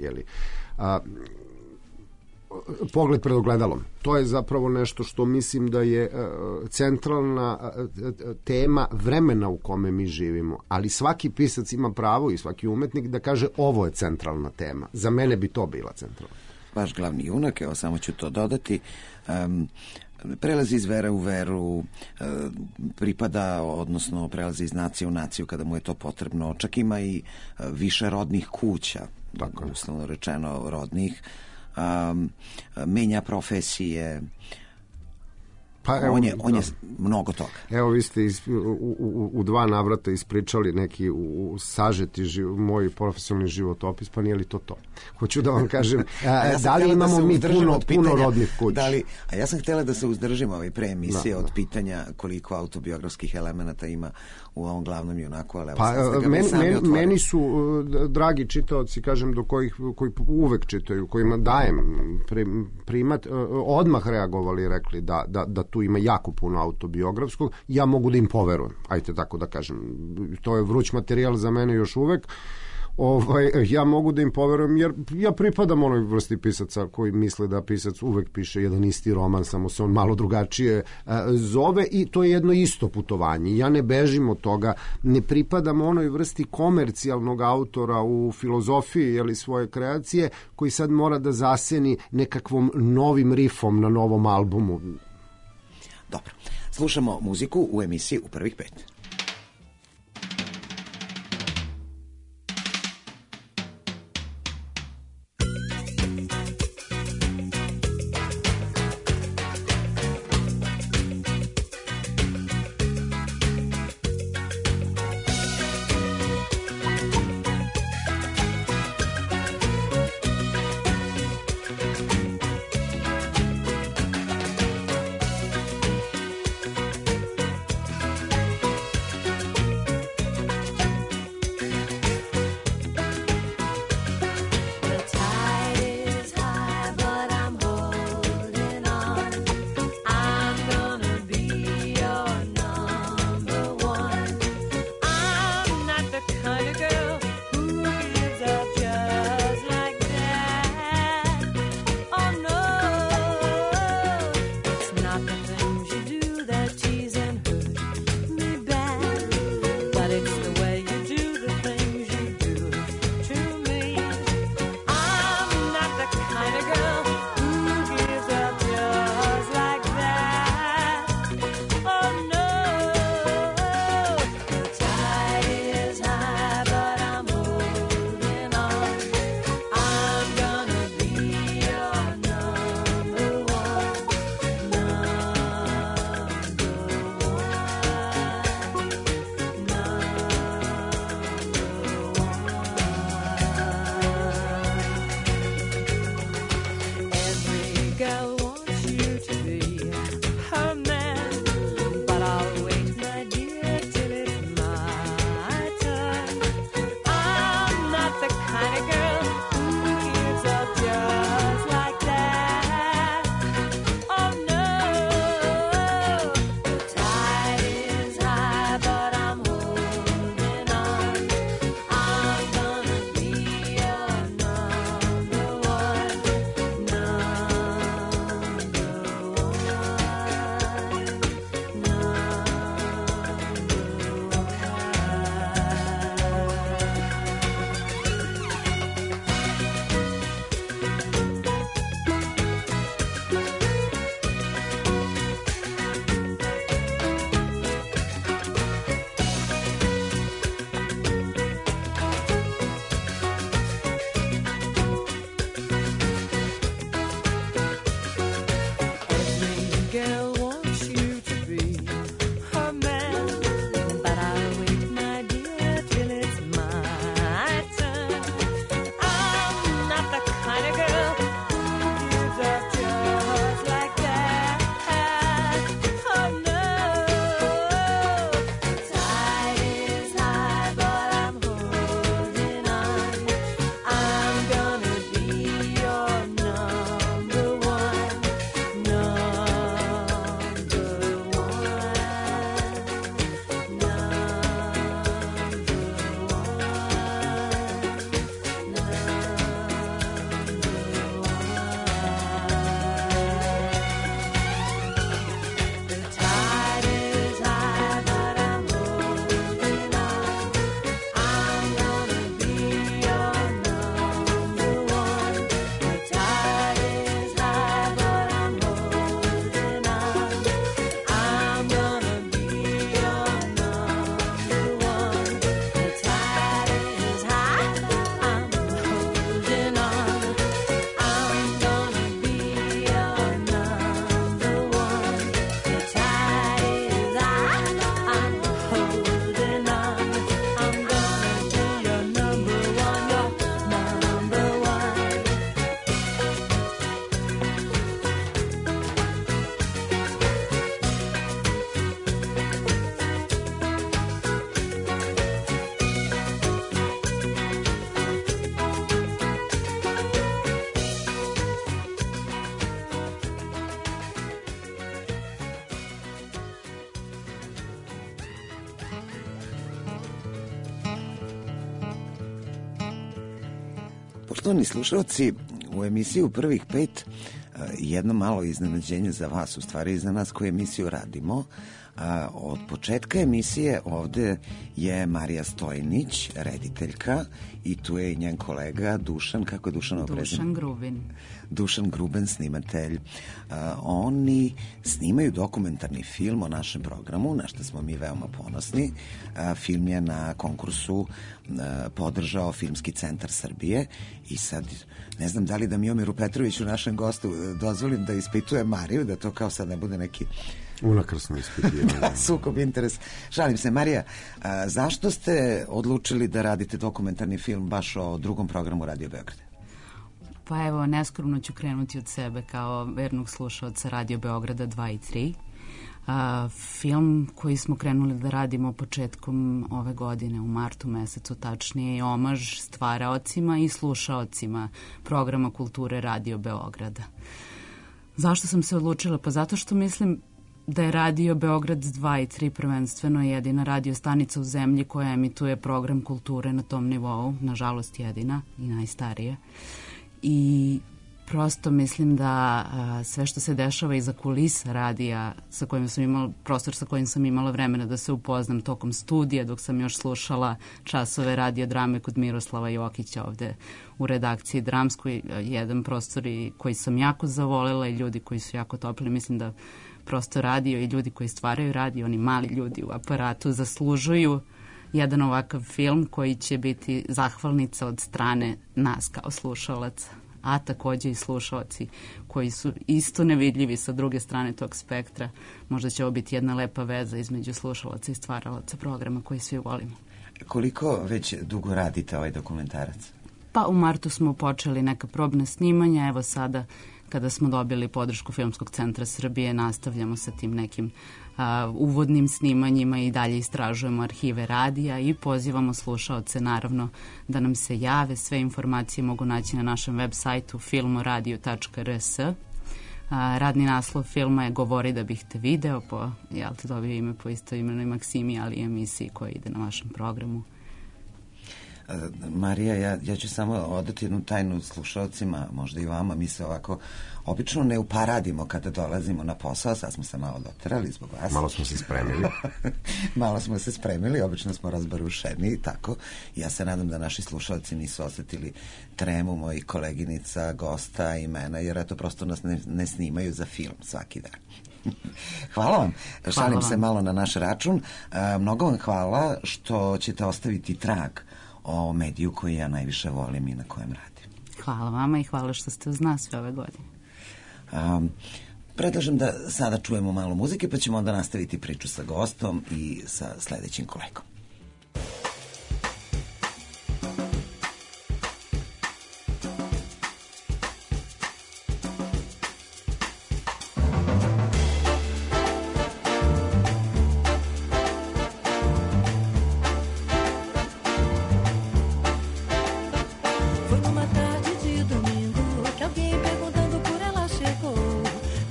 Pogled pred ogledalom. To je zapravo nešto što mislim da je centralna tema vremena u kome mi živimo. Ali svaki pisac ima pravo i svaki umetnik da kaže ovo je centralna tema. Za mene bi to bila centralna. Vaš glavni junak, evo samo ću to dodati, prelazi iz vere u veru, pripada, odnosno prelazi iz nacije u naciju kada mu je to potrebno. Čak ima i više rodnih kuća, uslovno rečeno rodnih, menja profesije. Pa, on je mnogo toga. Evo, vi ste u dva navrata ispričali neki sažeti moj profesionalni životopis, pa nije li to? Hoću da vam kažem, da li imamo mi puno rodnih kuća? A ja sam htjela da se uzdržim pre emisije od pitanja koliko autobiografskih elemenata ima u ovom glavnom junaku, ali meni su dragi čitaoci, kažem, koji uvek čitaju, kojima dajem primat, odmah reagovali i rekli da tu ima jako puno autobiografskog, ja mogu da im poverujem, ajte tako da kažem. To je vruć materijal za mene još uvek. Ja mogu da im poverujem, jer ja pripadam onoj vrsti pisaca koji misle da pisac uvek piše jedan isti roman, samo se on malo drugačije zove, i to je jedno isto putovanje. Ja ne bežim od toga, ne pripadam onoj vrsti komercijalnog autora u filozofiji svoje kreacije, koji sad mora da zaseni nekakvom novim rifom na novom albumu. Dobro, slušamo muziku u emisiji U prvih 5. Poštovani slušalci, u emisiji U prvih 5 jedno malo iznenađenje za vas, u stvari za nas koju emisiju radimo. Od početka emisije ovde je Marija Stojnić, rediteljka, i tu je i njen kolega Dušan, kako je Dušanov prezime? Dušan Grubin. Dušan Gruben, snimatelj. Oni snimaju dokumentarni film o našem programu, na što smo mi veoma ponosni. Film je na konkursu podržao Filmski centar Srbije i sad ne znam da li da Miomiru Petroviću, našem gostu, dozvolim da ispituje Mariju, da to kao sad ne bude neki unakrsno ispitivanje. Sukob interes. Šalim se, Marija, zašto ste odlučili da radite dokumentarni film baš o drugom programu Radio Beograda? Pa evo, neskromno ću krenuti od sebe kao vernog slušaoca Radio Beograda 2 i 3. Film koji smo krenuli da radimo početkom ove godine, u martu mesecu, tačnije je omaž stvaraocima i slušaocima programa kulture Radio Beograda. Zašto sam se odlučila? Pa zato što mislim da je Radio Beograd 2 i 3 prvenstveno jedina radio stanica u zemlji koja emituje program kulture na tom nivou, nažalost jedina i najstarije. I prosto mislim da sve što se dešava iza kulisa radija, sa kojim sam imala, prostor sa kojim sam imala vremena da se upoznam tokom studija, dok sam još slušala časove radio drame kod Miroslava Jokića ovde u redakciji dramskoj, jedan prostor koji sam jako zavolela i ljudi koji su jako topili. Mislim da prosto radio i ljudi koji stvaraju radio, oni mali ljudi u aparatu, zaslužuju jedan ovakav film koji će biti zahvalnica od strane nas kao slušalaca, a takođe i slušalci koji su isto nevidljivi sa druge strane tog spektra. Možda će ovo biti jedna lepa veza između slušalaca i stvaralaca programa koji svi volimo. Koliko već dugo radite ovaj dokumentarac? Pa u martu smo počeli neka probna snimanja, evo sada kada smo dobili podršku Filmskog centra Srbije, nastavljamo sa tim nekim uvodnim snimanjima i dalje istražujemo arhive radija i pozivamo slušaoce naravno da nam se jave. Sve informacije mogu naći na našem web sajtu filmoradio.rs. Radni naslov filma je Govori da bih te video, dobio ime po istoimenoj Maksimi, ali i emisiji koja ide na vašem programu. Marija, ja ću samo odati jednu tajnu slušalcima, možda i vama. Mi se ovako obično ne uparadimo kada dolazimo na posao, sad smo se malo doterali zbog vas. Malo smo se spremili. Malo smo se spremili, obično smo razbarušeni i tako. Ja se nadam da naši slušalci nisu osetili tremu mojih koleginica, gosta i mena, jer eto prosto nas ne snimaju za film svaki dan. Hvala vam. Šalim se malo na naš račun. Mnogo vam hvala što ćete ostaviti trag o mediju koji ja najviše volim i na kojem radim. Hvala vama i hvala što ste uz nas sve ove godine. Predlažem da sada čujemo malo muzike, pa ćemo onda nastaviti priču sa gostom i sa sledećim kolegom.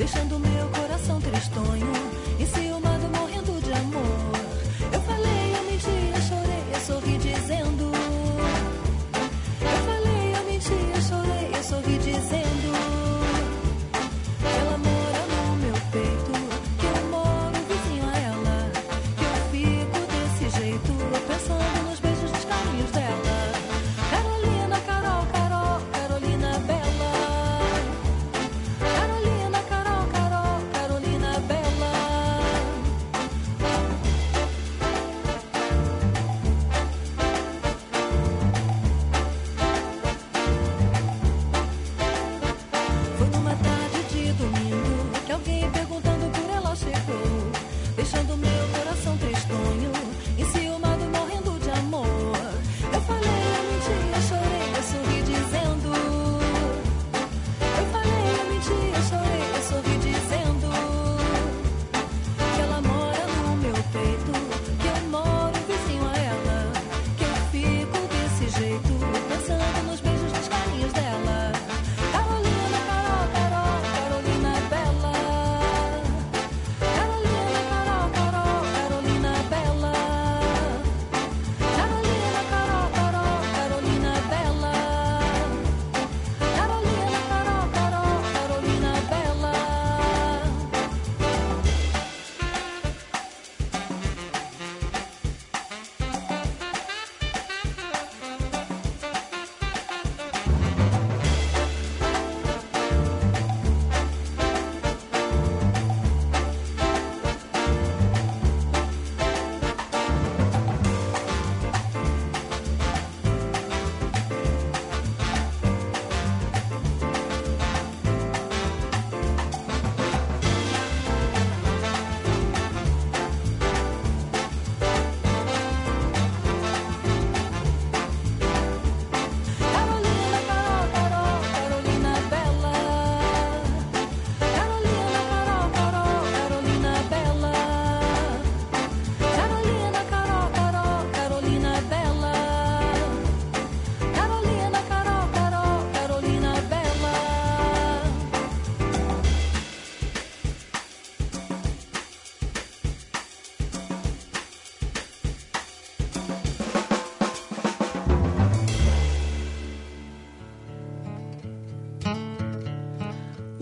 Deixando meu coração tristonho, enciumado, morrendo de amor. Eu falei, eu me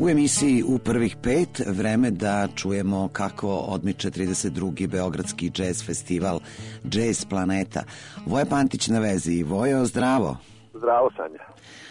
U emisiji U prvih 5 vreme da čujemo kako odmiče 32. Beogradski džez festival Džez Planeta. Voja Pantić na vezi. Vojo, zdravo. Zdravo, Sanja.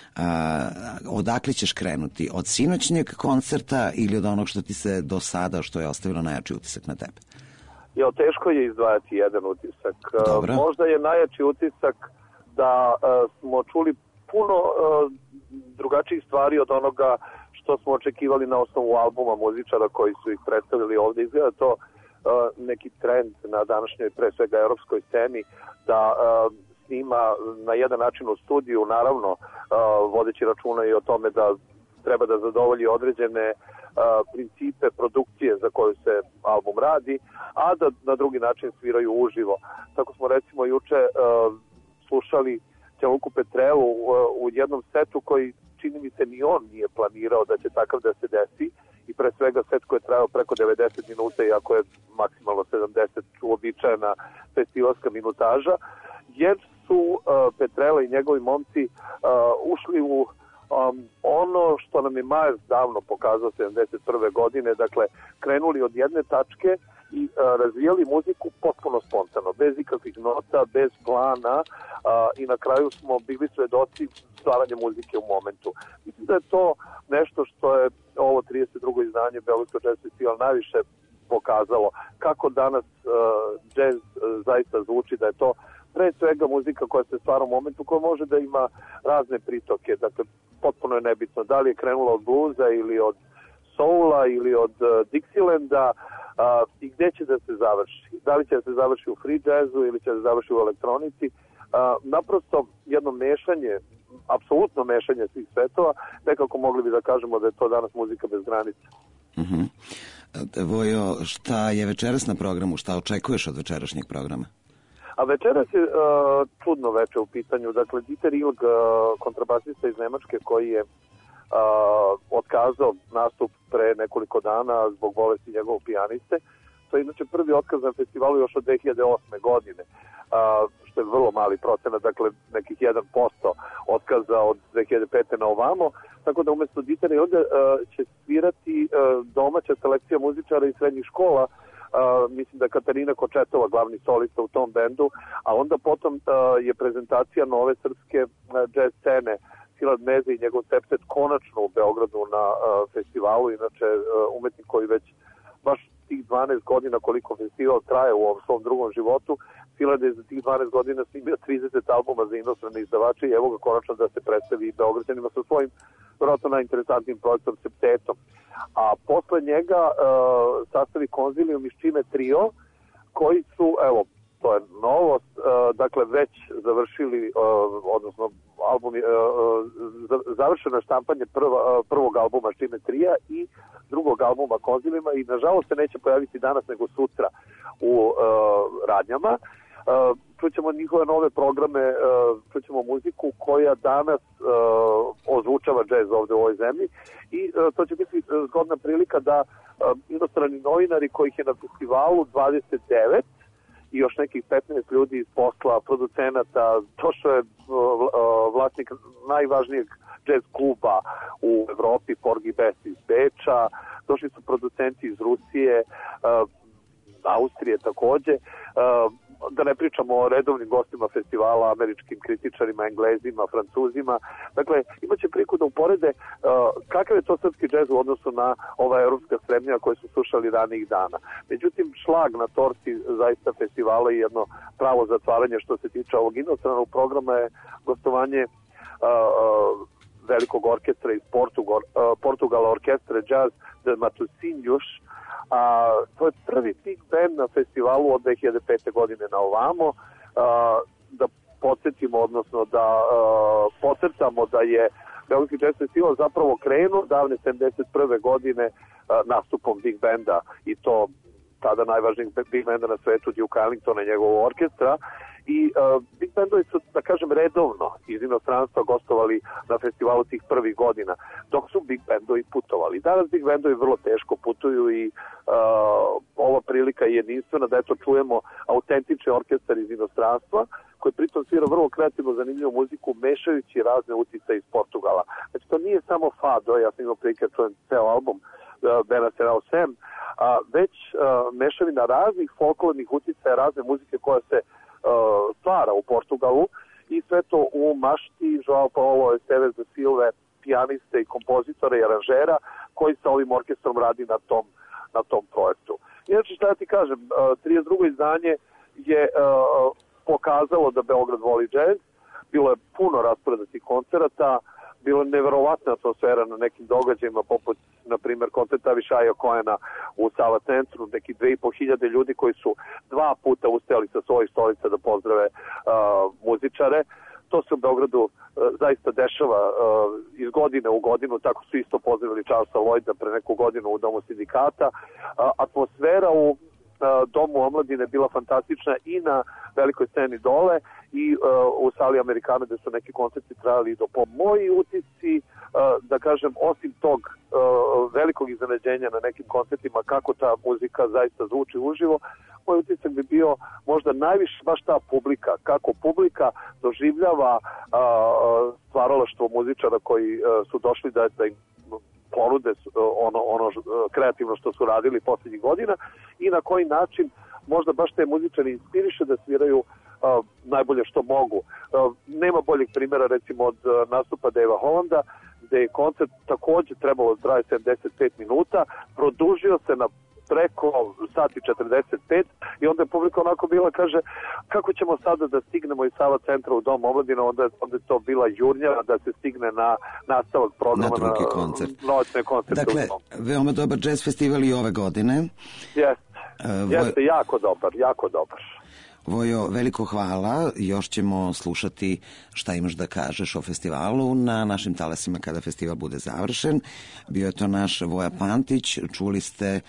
Odakle ćeš krenuti? Od sinoćnjeg koncerta ili od onog što ti se do sada, što je ostavilo najjači utisak na tebe? Teško je izdvajati jedan utisak. Dobro. Možda je najjači utisak da smo čuli puno drugačijih stvari od onoga što smo očekivali na osnovu albuma muzičara koji su ih predstavili ovde. Izgleda to neki trend na današnjoj, pre svega, evropskoj sceni, da snima na jedan način u studiju, naravno vodeći računa i o tome da treba da zadovolji određene principe produkcije za koju se album radi, a da na drugi način sviraju uživo. Tako smo recimo juče slušali Ćeluku Petrelu u jednom setu koji, čini mi se, ni on nije planirao da će takav da se desi, i pre svega set koji je trajao preko 90 minuta, iako je maksimalno 70 uobičajena festivalska minutaža, jer su Petrela i njegovi momci ušli u ono što nam je Miles davno pokazao 71. godine, dakle krenuli od jedne tačke i razvijali muziku potpuno spontano, bez ikakvih nota, bez plana, i na kraju smo bili svedoci stvaranja muzike u momentu. Mislim da je to nešto što je ovo 32. izdanje Beogradskog jazz festival najviše pokazalo, kako danas jazz zaista zvuči, da je to pre svega muzika koja se stvara u momentu, koja može da ima razne pritoke. Dakle, potpuno je nebitno da li je krenula od bluza ili od soula ili od Dixielanda, i gde će da se završi. Da li će da se završi u free jazzu ili će da se završi u elektronici. Naprosto jedno mešanje, apsolutno mešanje svih svetova, nekako mogli bi da kažemo da je to danas muzika bez granica. Vojo, šta je večeras na programu? Šta očekuješ od večerašnjeg programa? A večeras je čudno veče u pitanju. Dakle, Dieter Ilg, kontrabasista iz Nemačke, koji je otkazao nastup pre nekoliko dana zbog bolesti njegovog pijaniste. To je inače prvi otkaz na festivalu još od 2008. godine, što je vrlo mali procenat, dakle nekih 1% otkaza od 2005. na ovamo. Tako da umesto Dietera Ilga će svirati domaća selekcija muzičara iz srednjih škola. Mislim da je Katarina Kočetova glavni solista u tom bendu, a onda potom je prezentacija nove srpske jazz scene, Silad Meze i njegov septet konačno u Beogradu na festivalu, inače umetnik koji već baš tih 12 godina koliko festival traje u ovom svom drugom životu, Silad je za tih 12 godina snimio 30 albuma za inostrane izdavače i evo ga konačno da se predstavi i Beograđanima sa svojim vjerojatno najinteresantnijim projektom Septetom. A posle njega sastavi Konzilium iz Čime trio, koji su, evo, to je novost, dakle već završili, odnosno album, završeno je štampanje prvog albuma Čime trija i drugog albuma Konziliuma, i nažalost se neće pojaviti danas nego sutra u radnjama. Čućemo njihove nove programe, čućemo muziku koja danas ozvučava džez ovde u ovoj zemlji, i to će biti zgodna prilika da inostrani novinari, kojih je na festivalu 29 i još nekih 15 ljudi iz posla, producenata, došao je vlasnik najvažnijeg džez kluba u Evropi, Porgy Best iz Beča, došli su producenti iz Rusije, Austrije takođe, da ne pričamo o redovnim gostima festivala, američkim kritičarima, Englezima, Francuzima. Dakle, imaće priliku da uporede kakav je to srpski džez u odnosu na ova evropska sremnja koje su slušali ranijih dana. Međutim, šlag na torti zaista festivala i jedno pravo zatvaranje što se tiče ovog inostranog programa je gostovanje velikog orkestra iz Portugala, orkestra Jazz de Matosinhos. To je prvi big band na festivalu od 2005. godine na ovamo. Da podsjetimo, odnosno da podcrtamo da je Beogradski jazz festival zapravo krenuo davne 71. godine nastupom big banda, i to tada najvažnijeg big banda na svetu, Duke Ellingtona i njegovog orkestra, i big bandovi su, da kažem, redovno iz inostranstva gostovali na festivalu tih prvih godina, dok su big bandovi putovali. Danas big bandovi vrlo teško putuju i ova prilika je jedinstvena da eto čujemo autentični orkestar iz inostranstva, koji pritom svira vrlo kreativno zanimljivu muziku, mešajući razne uticaje iz Portugala. Znači, to nije samo fado, ja sam imao prilike da čujem ceo album Bena Serao Sem, već mešavina raznih folklornih uticaja, razne muzike koja se stvara u Portugalu i sve to u mašti Joao Paulo Esteves da Silve, pijaniste i kompozitora i aranžera koji sa ovim orkestrom radi na tom projektu. Inače, šta ja ti kažem, 32. izdanje je pokazalo da Beograd voli džez, bilo je puno rasporedatih koncerata, bilo je neverovatna atmosfera na nekim događajima, poput, na primjer, koncerta Avišaja Koena u Sava centru, neki 2500 ljudi koji su 2 puta ustajali sa svojih stolica da pozdrave muzičare. To se u Beogradu zaista dešava iz godine u godinu, tako su isto pozdravili Charlesa Lloyda pre neku godinu u Domu sindikata. Atmosfera u Domu omladine bila fantastična i na velikoj sceni dole i u sali Amerikana gde su neki koncerti trajali do po moji utisci, da kažem, osim tog velikog iznenađenja na nekim koncertima kako ta muzika zaista zvuči uživo, moj utisak bi bio možda najviše baš ta publika, kako publika doživljava stvaralaštvo muzičara koji su došli da im ponude ono kreativno što su radili posljednjih godina i na koji način možda baš te muzičari inspiriše da sviraju najbolje što mogu. Nema boljeg primjera recimo od nastupa Davea Hollanda, gde je koncert takođe trebalo da traje 75 minuta, produžio se na preko sati 45 i onda je publika onako bila, kaže, kako ćemo sada da stignemo iz Sava centra u Dom omladine, onda je to bila jurnjava da se stigne na nastavak programa, na drugi koncert. Noćne koncerte. Dakle, veoma dobar jazz festival i ove godine. Jeste, jako dobar. Vojo, veliko hvala. Još ćemo slušati šta imaš da kažeš o festivalu na našim talasima kada festival bude završen. Bio je to naš Voja Pantić. Čuli ste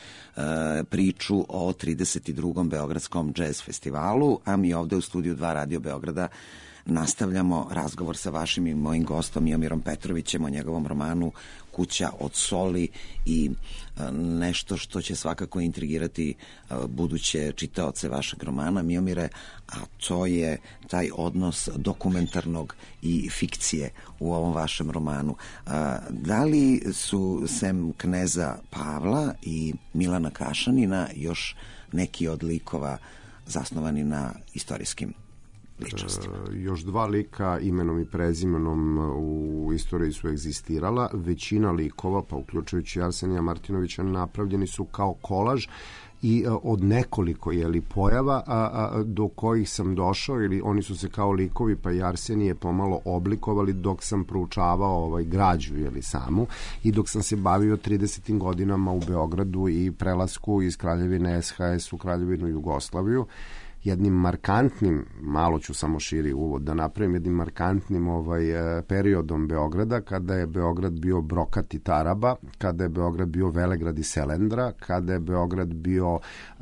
priču o 32. Beogradskom jazz festivalu, a mi ovde u studiju 2 Radio Beograda nastavljamo razgovor sa vašim i mojim gostom Miomirom Petrovićem o njegovom romanu Kuća od soli i nešto što će svakako intrigirati buduće čitaoce vašeg romana, Miomire, a to je taj odnos dokumentarnog i fikcije u ovom vašem romanu. Da li su sem kneza Pavla i Milana Kašanina još neki od likova zasnovani na istorijskim ličnostima? Još 2 lika imenom i prezimenom u istoriji su egzistirala. Većina likova, pa uključujući Arsenija Martinovića, napravljeni su kao kolaž i od nekoliko pojava do kojih sam došao, ili oni su se kao likovi pa i Arsenije pomalo oblikovali dok sam proučavao građu samu i dok sam se bavio 30. godinama u Beogradu i prelasku iz Kraljevine SHS u Kraljevinu Jugoslaviju. Jednim markantnim, malo ću samo širi uvod da napravim, jednim markantnim periodom Beograda, kada je Beograd bio brokat i taraba, kada je Beograd bio velegrad i selendra, kada je Beograd bio,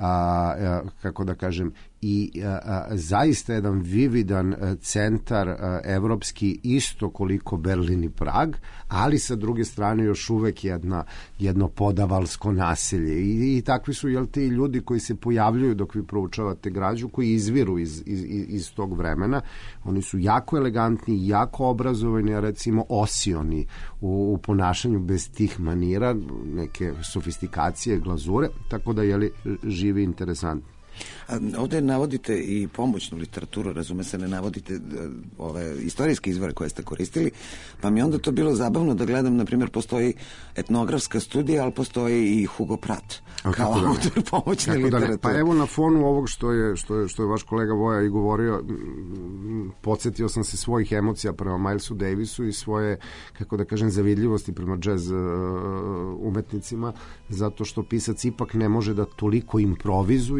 kako da kažem, i zaista jedan vividan centar evropski, isto koliko Berlin i Prag, ali sa druge strane još uvek jedno podavalsko naselje i takvi su ti ljudi koji se pojavljuju dok vi proučavate građu, koji izviru iz tog vremena. Oni su jako elegantni, jako obrazovani, a recimo osioni u ponašanju bez tih manira, neke sofistikacije, glazure, tako da živi interesantno. Ovde navodite i pomoćnu literaturu, razume se, ne navodite ove istorijske izvore koje ste koristili, pa mi onda to bilo zabavno da gledam, na primjer, postoji etnografska studija, ali postoji i Hugo Pratt kao autor pomoćne literature. Pa evo, na fonu ovog što je vaš kolega Voja i govorio, podsjetio sam se svojih emocija prema Milesu Davisu i svoje, kako da kažem, zavidljivosti prema džez umetnicima, zato što pisac ipak ne može da toliko improvizuje u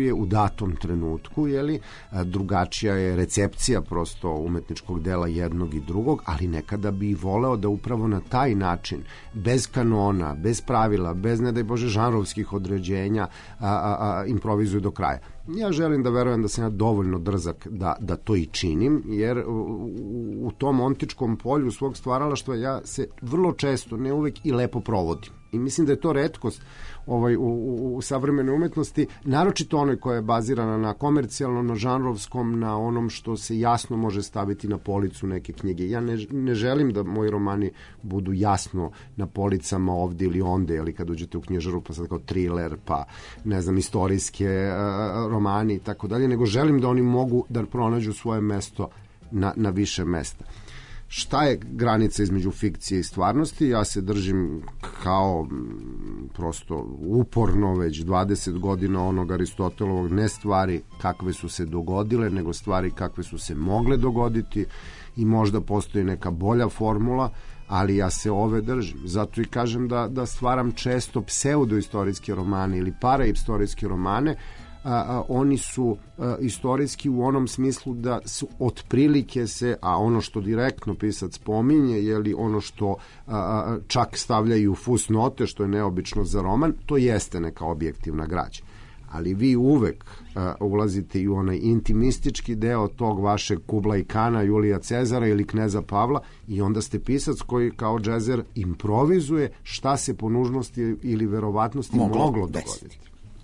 datom trenutku, drugačija je recepcija prosto umetničkog dela jednog i drugog, ali nekada bi voleo da upravo na taj način, bez kanona, bez pravila, bez, ne daj Bože, žanrovskih određenja, improvizuju do kraja. Ja želim da verujem da sam ja dovoljno drzak da to i činim, jer u tom ontičkom polju svog stvaralaštva ja se vrlo često, ne uvek, i lepo provodim. I mislim da je to retkost u savremenoj umetnosti, naročito onoj koja je bazirana na komercijalnom, na žanrovskom, na onom što se jasno može staviti na policu neke knjige. Ja ne želim da moji romani budu jasno na policama ovde ili onde, ali kad uđete u knjižaru pa sad kao thriller, pa ne znam, istorijske romani i tako dalje, nego želim da oni mogu da pronađu svoje mesto na više mesta. Šta je granica između fikcije i stvarnosti? Ja se držim kao prosto uporno već 20 godina onog Aristotelovog, ne stvari kakve su se dogodile, nego stvari kakve su se mogle dogoditi, i možda postoji neka bolja formula, ali ja se ove držim. Zato i kažem da stvaram često pseudoistorijske romane ili paraistorijske romane. Oni su istorijski u onom smislu da su otprilike se, a ono što direktno pisac pominje, jeli ono što čak stavljaju fusnote, što je neobično za roman, to jeste neka objektivna građa. Ali vi uvek ulazite i u onaj intimistički deo tog vašeg Kublai Kana, Julija Cezara ili Kneza Pavla, i onda ste pisac koji kao džezer improvizuje šta se po nužnosti ili verovatnosti moglo dogoditi.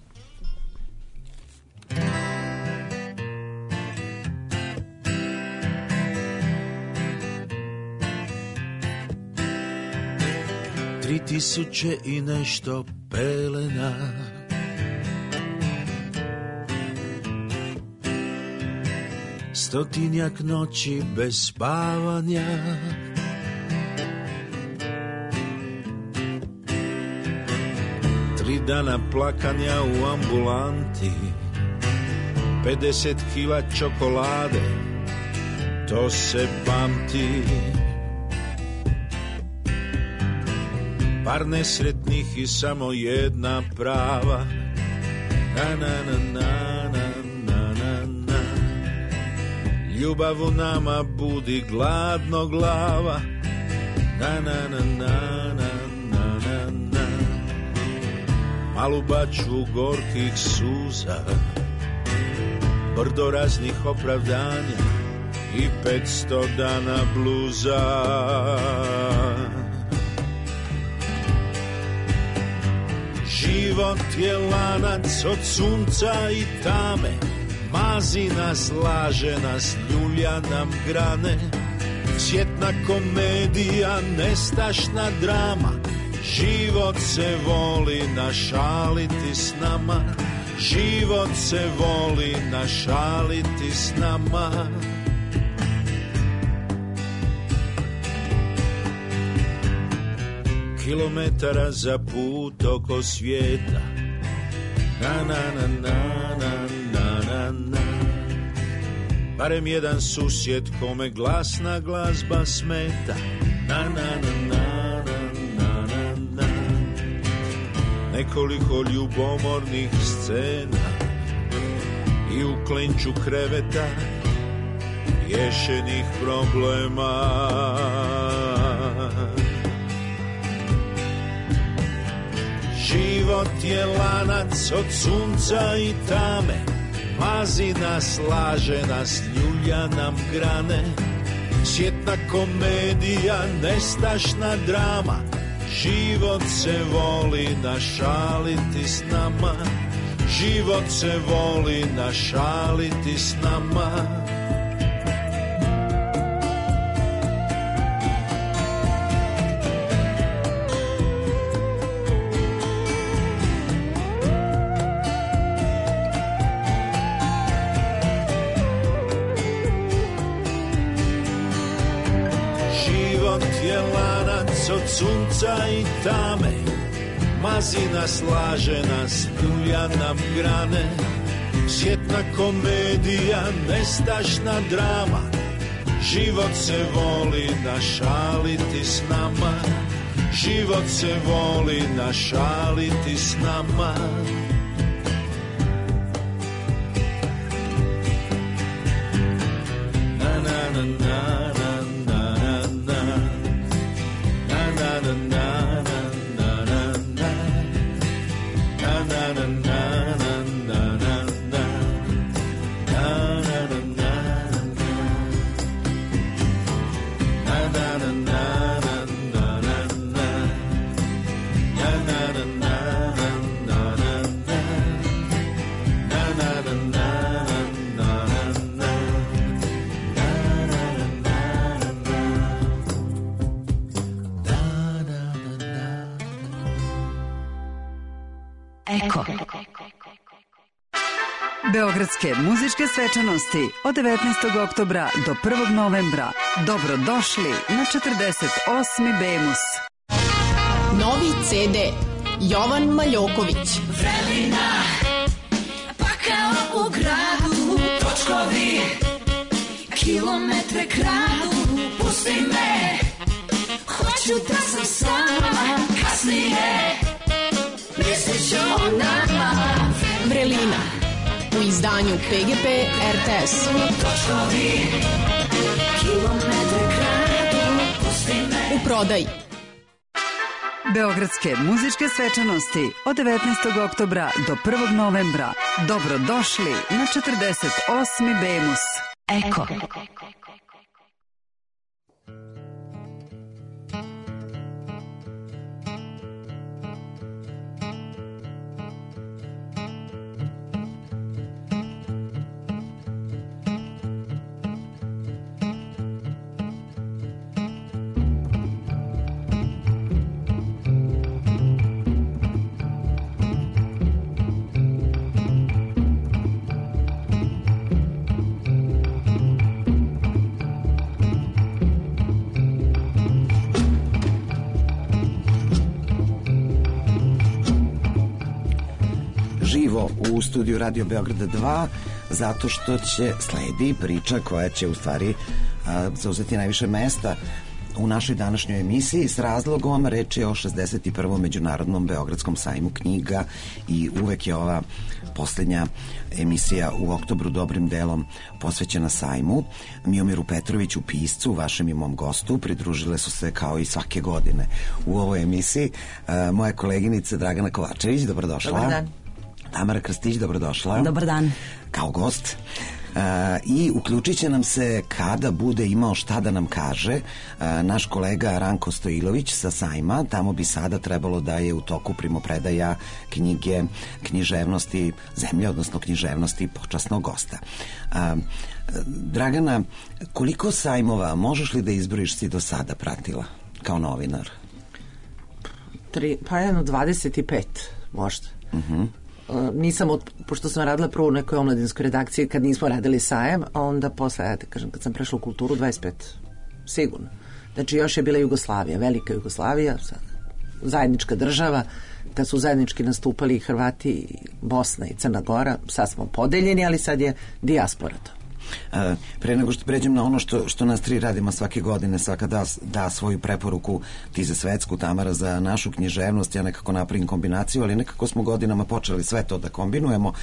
Tri tisuće i nešto pelena, stotinjak noći bez spavanja, tri dana plakanja u ambulanti, 50 kila čokolade, to se pamti. Par nesretnih i samo jedna prava. Na na na na na na na na. Ljubav u nama budi gladno glava. Na na na na na na na na. Malu bačvu gorkih suza, brdo raznih opravdanja i 500 dana bluza. Život je lanac od sunca i tame, mazi nas, laže nas, ljulja nam grane. Svjetna komedija, nestašna drama, život se voli našaliti s nama. Život se voli našaliti s nama. Kilometara za put oko svijeta. Na na na na na na na na. Barem jedan susjed kome glasna glazba smeta. Na na na na na na na. Nekoliko ljubomornih scena i u klenču kreveta rješenih problema. Život je lanac od sunca i tame, mazi nas, laže nas, ljulja nam grane. Svjetna komedija, nestašna drama, život se voli našaliti s nama. Život se voli našaliti s nama. Od sunca i tame, mazi nas, laže nas, ljulja nam grane. Svjetna komedija, nestašna drama, život se voli našaliti s nama. Život se voli našaliti s nama. Beogradske muzičke svečanosti od 19. oktobra do 1. novembra. Dobrodošli na 48. Bemus. Novi CD Jovan Maljoković. Vrelina, pa kao u gradu, točkovi, kilometre kradu, pusti me, hoću da sam sama, kasnije, mislit ću o nama. Vrelina u izdanju PGP RTS. Točkovi, kilometre kradu, pusti me. U prodaji. Beogradske muzičke svečanosti od 19. oktobra do 1. novembra. Dobrodošli na 48. Bemus. Eko. U studiju Radio Beograda 2, zato što će sledi priča koja će u stvari zauzeti najviše mesta u našoj današnjoj emisiji. S razlogom reč je o 61. Međunarodnom Beogradskom sajmu knjiga i uvek je ova poslednja emisija u oktobru dobrim delom posvećena sajmu. Miomiru Petroviću, piscu, vašem i mom gostu, pridružile su se kao i svake godine u ovoj emisiji moja koleginica Dragana Kovačević. Dobrodošla. Dobar dan. Tamara Krstić, dobrodošla. Dobar dan. Kao gost. I uključit će nam se kada bude imao šta da nam kaže naš kolega Ranko Stojilović sa sajma. Tamo bi sada trebalo da je u toku primopredaja knjige književnosti zemlje, odnosno književnosti počasnog gosta. Dragana, koliko sajmova možeš li da izbrojiš si do sada pratila kao novinar? Pa jedno 25 možda. Nisam, pošto sam radila prvo u nekoj omladinskoj redakciji kad nismo radili sajam, a onda posle, ja te kažem, kad sam prešla u kulturu, 25, sigurno. Znači još je bila Jugoslavija, velika Jugoslavija, zajednička država, kad su zajednički nastupali Hrvati, Bosna i Crna Gora, sad smo podeljeni, ali sad je dijaspora to. Pre nego što pređem na ono što nas tri radimo svake godine, svaka da svoju preporuku, ti za svetsku, Tamara za našu književnost, ja nekako napravim kombinaciju, ali nekako smo godinama počeli sve to da kombinujemo.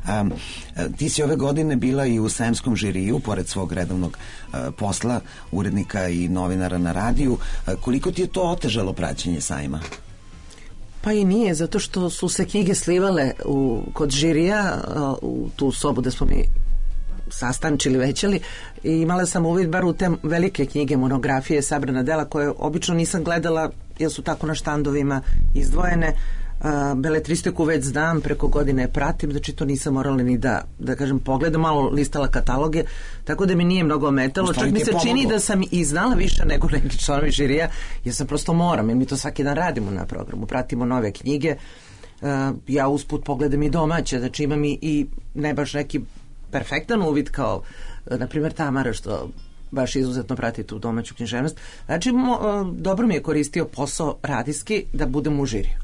Ti si ove godine bila i u sajmskom žiriju, pored svog redovnog posla, urednika i novinara na radiju. Koliko ti je to otežalo praćenje sajma? Pa i nije, zato što su se knjige slivale kod žirija u tu sobu da smo mi sastančili, većali, i imala sam uvid bar u te velike knjige, monografije, sabrana dela koje obično nisam gledala jer su tako na štandovima izdvojene. Beletristiku već znam, preko godine pratim, znači to nisam morala ni da kažem pogledam, malo listala kataloge, tako da mi nije mnogo ometalo, čak mi se čini da sam i znala više nego neki članovi žirija, jer sam prosto moram, jer mi to svaki dan radimo na programu, pratimo nove knjige, ja usput pogledam i domaće, znači imam i ne baš neki perfektan uvid kao, na primjer, Tamara, što baš izuzetno prati tu domaću književnost. Znači, dobro mi je koristio posao radijski da budem u žiriju.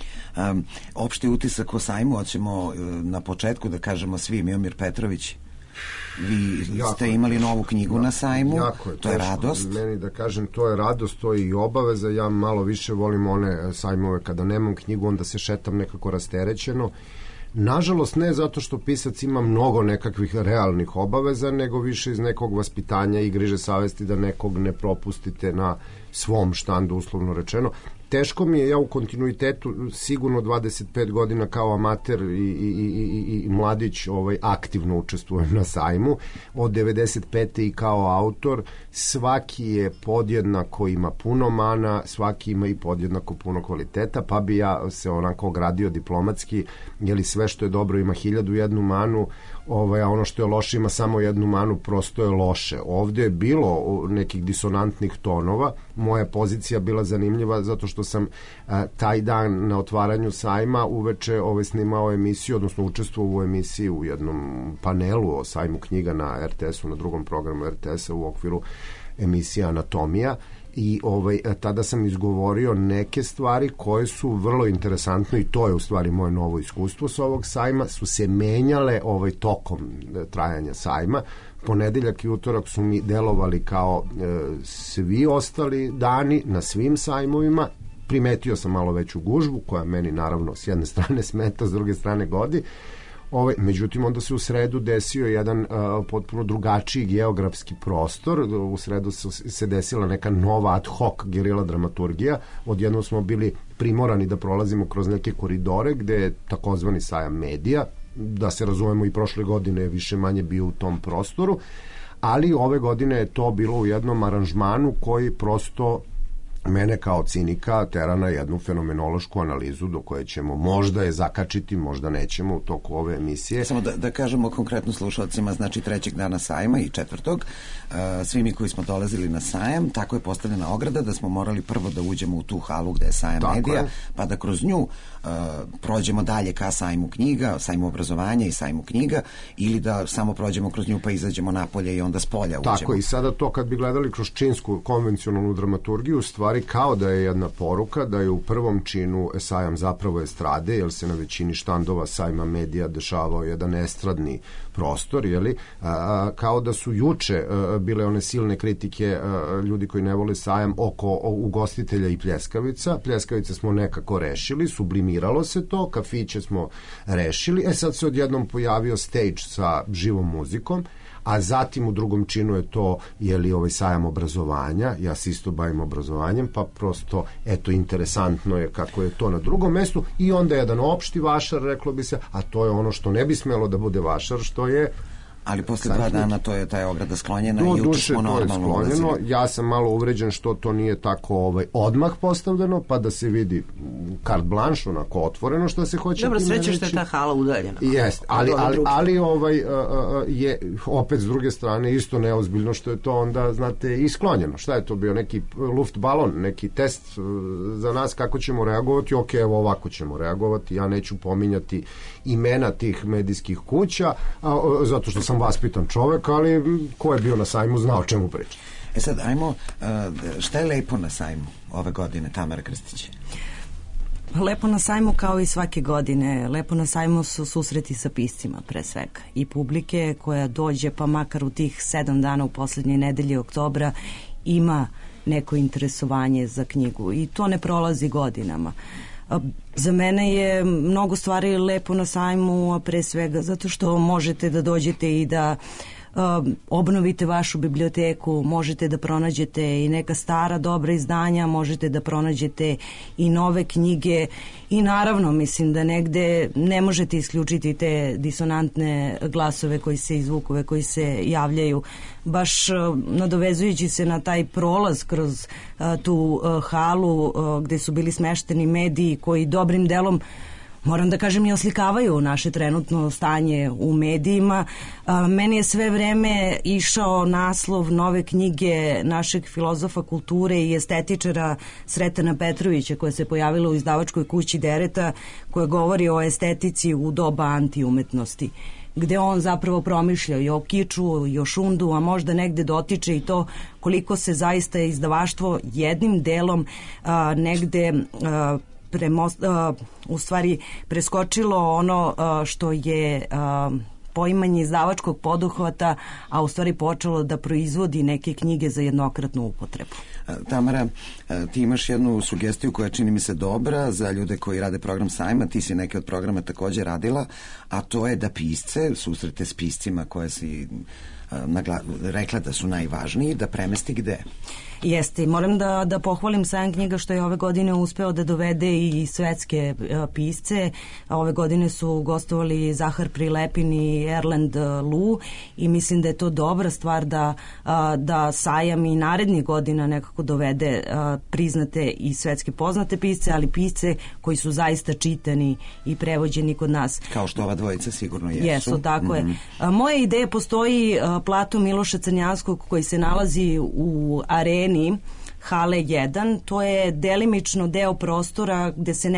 Opšti utisak o sajmu, hoćemo na početku da kažemo svi. Miomir Petrović, vi ste imali novu knjigu na sajmu, to je radost. Meni da kažem, to je radost, to je i obaveza. Ja malo više volim one sajmove kada nemam knjigu, onda se šetam nekako rasterećeno. Nažalost, ne zato što pisac ima mnogo nekakvih realnih obaveza, nego više iz nekog vaspitanja i griže savesti da nekog ne propustite na svom štandu, uslovno rečeno. Teško mi je, ja u kontinuitetu sigurno 25 godina kao amater i mladić aktivno učestvujem na sajmu, od 95. i kao autor. Svaki je podjednako, ima puno mana, svaki ima i podjednako puno kvaliteta, pa bi ja se onako ogradio diplomatski, jer sve što je dobro ima 1001 manu. a ono što je loše ima samo jednu manu, prosto je loše. Ovde je bilo nekih disonantnih tonova, moja pozicija bila zanimljiva zato što sam taj dan na otvaranju sajma uveče snimao emisiju, odnosno učestvovao u emisiji u jednom panelu o sajmu knjiga na RTS-u, na drugom programu RTS-a u okviru emisije Anatomija, i tada sam izgovorio neke stvari koje su vrlo interesantno, i to je u stvari moje novo iskustvo s ovog sajma, su se menjale tokom trajanja sajma. Ponedeljak i utorak su mi delovali kao svi ostali dani na svim sajmovima. Primetio sam malo veću gužvu, koja meni naravno s jedne strane smeta, s druge strane godi. Međutim, onda se u sredu desio jedan potpuno drugačiji geografski prostor. U sredu se desila neka nova ad hoc gerila dramaturgija. Odjednom smo bili primorani da prolazimo kroz neke koridore gde je takozvani sajam medija, da se razumemo, i prošle godine je više manje bio u tom prostoru, ali ove godine je to bilo u jednom aranžmanu koji prosto mene kao cinika tera na jednu fenomenološku analizu do koje ćemo možda je zakačiti, možda nećemo u toku ove emisije. Samo da kažemo konkretno slušalcima, znači 3. dana sajma i 4. Svi mi koji smo dolazili na sajam, tako je postavljena ograda da smo morali prvo da uđemo u tu halu gde je sajam medija, pa da kroz nju prođemo dalje ka sajmu knjiga, sajmu obrazovanja i sajmu knjiga, ili da samo prođemo kroz nju pa izađemo napolje i onda s polja uđemo. Tako, i sada to kad bi gledali kroz činsku konvencionalnu dramaturgiju, stvari kao da je jedna poruka da je u prvom činu sajam zapravo estrade, jer se na većini štandova sajma medija dešavao jedan estradni prostor, kao da su juče bile one silne kritike ljudi koji ne vole sajam oko ugostitelja i pljeskavica. Pljeskavice smo nekako rešili, sublimiralo se to, kafiće smo rešili, sad se odjednom pojavio stage sa živom muzikom, a zatim u drugom činu je to sajam obrazovanja. Ja se isto bavim obrazovanjem, pa prosto interesantno je kako je to na drugom mestu, i onda jedan opšti vašar, reklo bi se, a to je ono što ne bi smelo da bude vašar, što je... Ali posle 2 dana to je ta ograda sklonjena i juče smo normalno ulazili. Ja sam malo uvređen što to nije tako odmah postavljeno, pa da se vidi carte blanche, onako otvoreno što se hoće. Dobro, sreće što je ta hala udaljena. Jest, ali je opet s druge strane isto neozbiljno što je to onda, znate, isklonjeno. Šta je to bio? Neki luft balon, neki test za nas kako ćemo reagovati? Ok, evo ovako ćemo reagovati. Ja neću pominjati imena tih medijskih kuća, zato što sam vaspitan čovek, ali ko je bio na sajmu zna o čemu priča. Sad, ajmo, šta je lepo na sajmu ove godine, Tamara Krstić? Lepo na sajmu kao i svake godine. Lepo na sajmu su susreti sa piscima, pre svega. I publike koja dođe, pa makar u tih 7 dana u poslednje nedelje oktobra, ima neko interesovanje za knjigu. I to ne prolazi godinama. Za mene je mnogo stvari lepo na sajmu, a pre svega zato što možete da dođete i da obnovite vašu biblioteku, možete da pronađete i neka stara dobra izdanja, možete da pronađete i nove knjige, i naravno mislim da negde ne možete isključiti te disonantne glasove koji se i zvukove koji se javljaju, baš nadovezujući se na taj prolaz kroz tu halu gde su bili smešteni mediji koji dobrim delom, moram da kažem, i oslikavaju naše trenutno stanje u medijima. Meni je sve vreme išao naslov nove knjige našeg filozofa kulture i estetičara Sretana Petrovića, koja se pojavila u izdavačkoj kući Dereta, koja govori o estetici u doba antiumetnosti, gde on zapravo promišlja i o kiču, i o šundu, a možda negde dotiče i to koliko se zaista izdavaštvo jednim delom negde u stvari preskočilo ono što je poimanje izdavačkog poduhvata, a u stvari počelo da proizvodi neke knjige za jednokratnu upotrebu. Tamara, ti imaš jednu sugestiju koja čini mi se dobra za ljude koji rade program sajma, ti si neke od programa takođe radila, a to je da pisce, susrete s piscima koje si rekla da su najvažniji, da premesti gde? Jeste, moram da pohvalim Sajam knjiga što je ove godine uspeo da dovede i svetske pisce. Ove godine su gostovali Zahar Prilepin i Erland Lu i mislim da je to dobra stvar da Sajam i narednih godina nekako dovede priznate i svetske poznate pisce, ali pisce koji su zaista čitani i prevođeni kod nas. Kao što ova dvojica sigurno jesu. Jesu, tako je. Moja ideja, postoji plato Miloša Crnjanskog koji se nalazi u areni Hale 1, to je delimično deo prostora gde su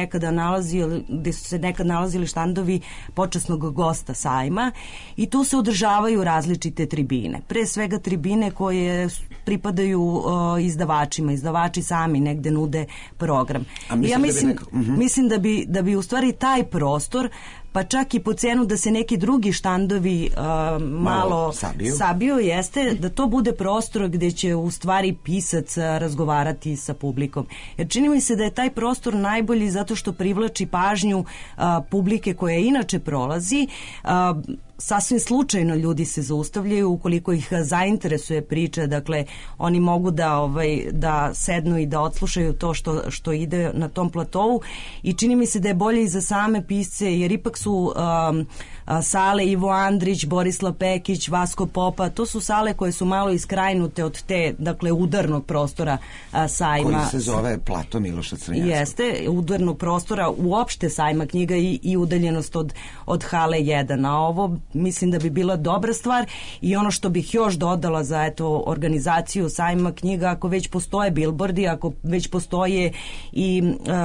se nekad nalazili štandovi počasnog gosta sajma i tu se održavaju različite tribine. Pre svega tribine koje pripadaju izdavačima. Izdavači sami negde nude program. Mislim da bi u stvari taj prostor, pa čak i po cenu da se neki drugi štandovi malo sabiju, jeste da to bude prostor gde će u stvari pisac razgovarati sa publikom. Jer čini mi se da je taj prostor najbolji zato što privlači pažnju publike koja inače prolazi. Sasvim slučajno ljudi se zaustavljaju ukoliko ih zainteresuje priča, dakle oni mogu da sednu i da odslušaju to što ide na tom platovu i čini mi se da je bolje i za same pisce, jer ipak su sale Ivo Andrić, Borislav Pekić, Vasko Popa, to su sale koje su malo iskrajnute od te, dakle, udarnog prostora sajma. Koji se zove plato Miloša Crnjanskog. Jeste, udarnog prostora uopšte sajma knjiga i udaljenost od Hale 1, a ovo mislim da bi bila dobra stvar i ono što bih još dodala za organizaciju sajma knjiga, ako već postoje bilbordi, ako već postoje i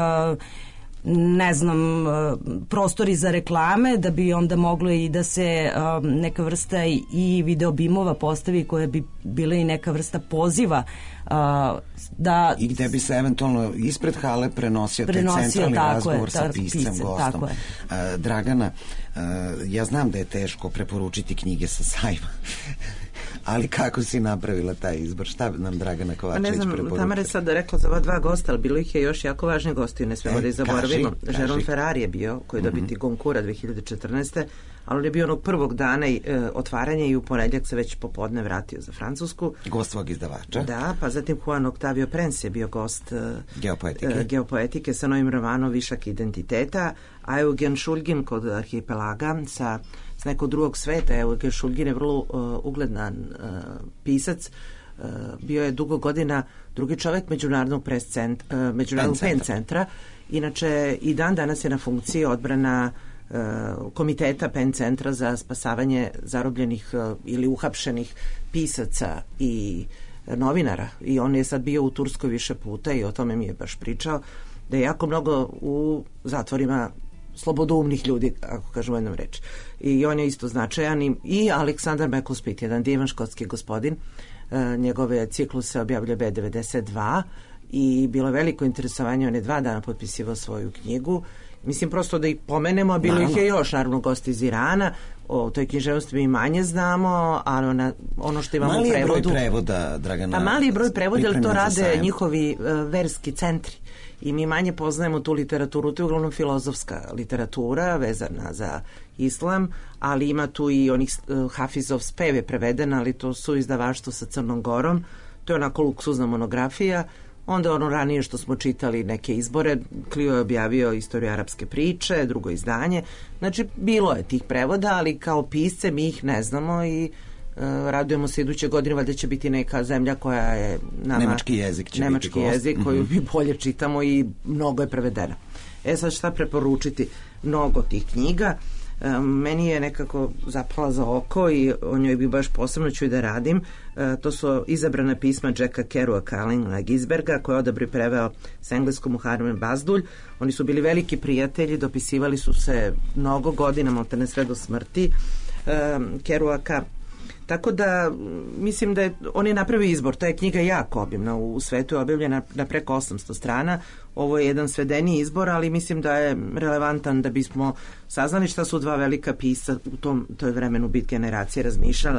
ne znam, prostori za reklame, da bi onda moglo i da se neka vrsta i videobimova postavi koja bi bila i neka vrsta poziva da... I gde bi se eventualno ispred hale prenosio taj centralni razgovor sa piscem, gostom. Dragana, ja znam da je teško preporučiti knjige sa sajma, ali kako si napravila taj izbor? Šta nam Dragana Kovačević preporučuje? Ne znam, Tamara je sad rekla za ova dva gosta, ali bilo ih je još jako važni gosti, ne smemo da ih zaboravimo. Jerome Ferrari je bio, koji je dobiti Gonkura 2014. Ali on je bio onog prvog dana otvaranja i u ponedjeljak se već popodne vratio za Francusku. Gost svog izdavača. Da, pa zatim Juan Octavio Prenz je bio gost Geopoetike sa novim romanom Višak identiteta, a Eugen Šulgin kod Arhipelaga sa nekog drugog sveta. Eugen Šulgin je vrlo ugledan pisac, bio je dugo godina drugi čovjek Međunarodnog PEN centra. Inače i dan danas je na funkciji odbrana komiteta PEN centra za spasavanje zarobljenih ili uhapšenih pisaca i novinara, i on je sad bio u Turskoj više puta i o tome mi je baš pričao da je jako mnogo u zatvorima slobodoumnih ljudi, ako kažemo jednom reči, i on je isto značajan. I Aleksandar Mekospit, jedan divan škotski gospodin, njegove cikluse objavlja B92 i bilo je veliko interesovanje, on je 2 dana potpisivao svoju knjigu. Mislim, prosto da ih pomenemo, a bilo ih je još, naravno, gosti iz Irana. O toj književnosti mi manje znamo, ali ono što imamo u prevodu... Mali je broj prevoda, Dragana. Mali je broj prevoda, ali to rade njihovi verski centri. I mi manje poznajemo tu literaturu, to je uglavnom filozofska literatura vezana za islam, ali ima tu i onih Hafizov spev je preveden, ali to su izdavaštvo sa Crnom Gorom, to je onako luksuzna monografija. Onda ono ranije što smo čitali neke izbore, Clio je objavio Istoriju arapske priče, drugo izdanje. Znači, bilo je tih prevoda, ali kao pisce mi ih ne znamo i radujemo se iduće godine, valjda će biti neka zemlja koja je nama... Nemački jezik će biti gost. Jezik koju mi bolje čitamo i mnogo je prevedena. Sad šta preporučiti? Mnogo tih knjiga. Meni je nekako zapala za oko i o njoj bi baš posebno ću i da radim. To su izabrana pisma Jacka Kerouaka, Alena Ginsberga, koje je odabrio preveo s engleskom u Harmen Bazdulj. Oni su bili veliki prijatelji, dopisivali su se mnogo godina, maltene sve do smrti Kerouaka. Tako da mislim da on je napravio izbor. Ta je knjiga jako obimna, u svetu je objavljena na preko 800 strana. Ovo je jedan svedeniji izbor, ali mislim da je relevantan da bismo saznali šta su dva velika pisca u toj vremenu bit generacije razmišljala.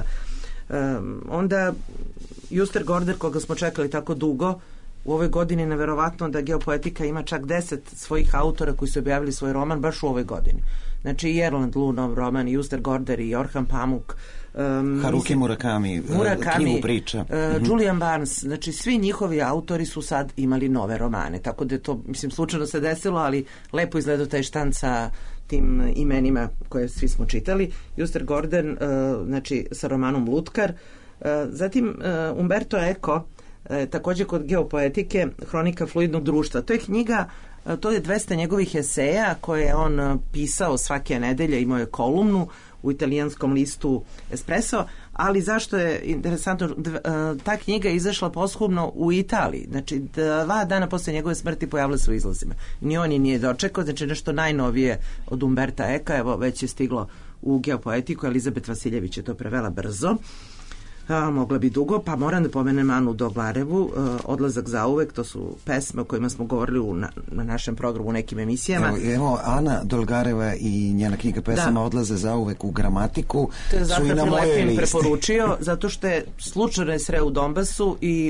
Onda Juster Gorder, koga smo čekali tako dugo, u ovoj godini neverovatno da Geopoetika ima čak 10 svojih autora koji su objavili svoj roman baš u ovoj godini. znači i Erland Lunov roman, i Uster Gorder, i Orhan Pamuk, Haruki Murakami, knjigu priča. Julian Barnes, znači svi njihovi autori su sad imali nove romane, tako da je to, mislim, slučajno se desilo, ali lepo izgledao taj štanc sa tim imenima koje svi smo čitali. Uster Gordon, znači sa romanom Lutkar. Zatim Umberto Eco, također kod geopoetike, Hronika fluidnog društva. To je knjiga, to je 200 njegovih eseja koje je on pisao svake nedelje, imao je kolumnu u italijanskom listu Espresso, ali zašto je interesantno, ta knjiga je izašla posthumno u Italiji, znači 2 dana posle njegove smrti pojavila se u izlazima. Ni on je nije dočekao, znači nešto najnovije od Umberta Eka, evo već je stiglo u geopoetiku, Elizabet Vasiljević je to prevela brzo. Mogla bi dugo, pa moram da pomenem Anu Doglarevu, Odlazak zauvek, to su pesme o kojima smo govorili na našem programu u nekim emisijama. Evo Ana Dolgareva i njena knjiga pesama Odlaze zauvek u gramatiku su i na mojoj listi. Preporučio, zato što je slučajno sreo u Donbasu i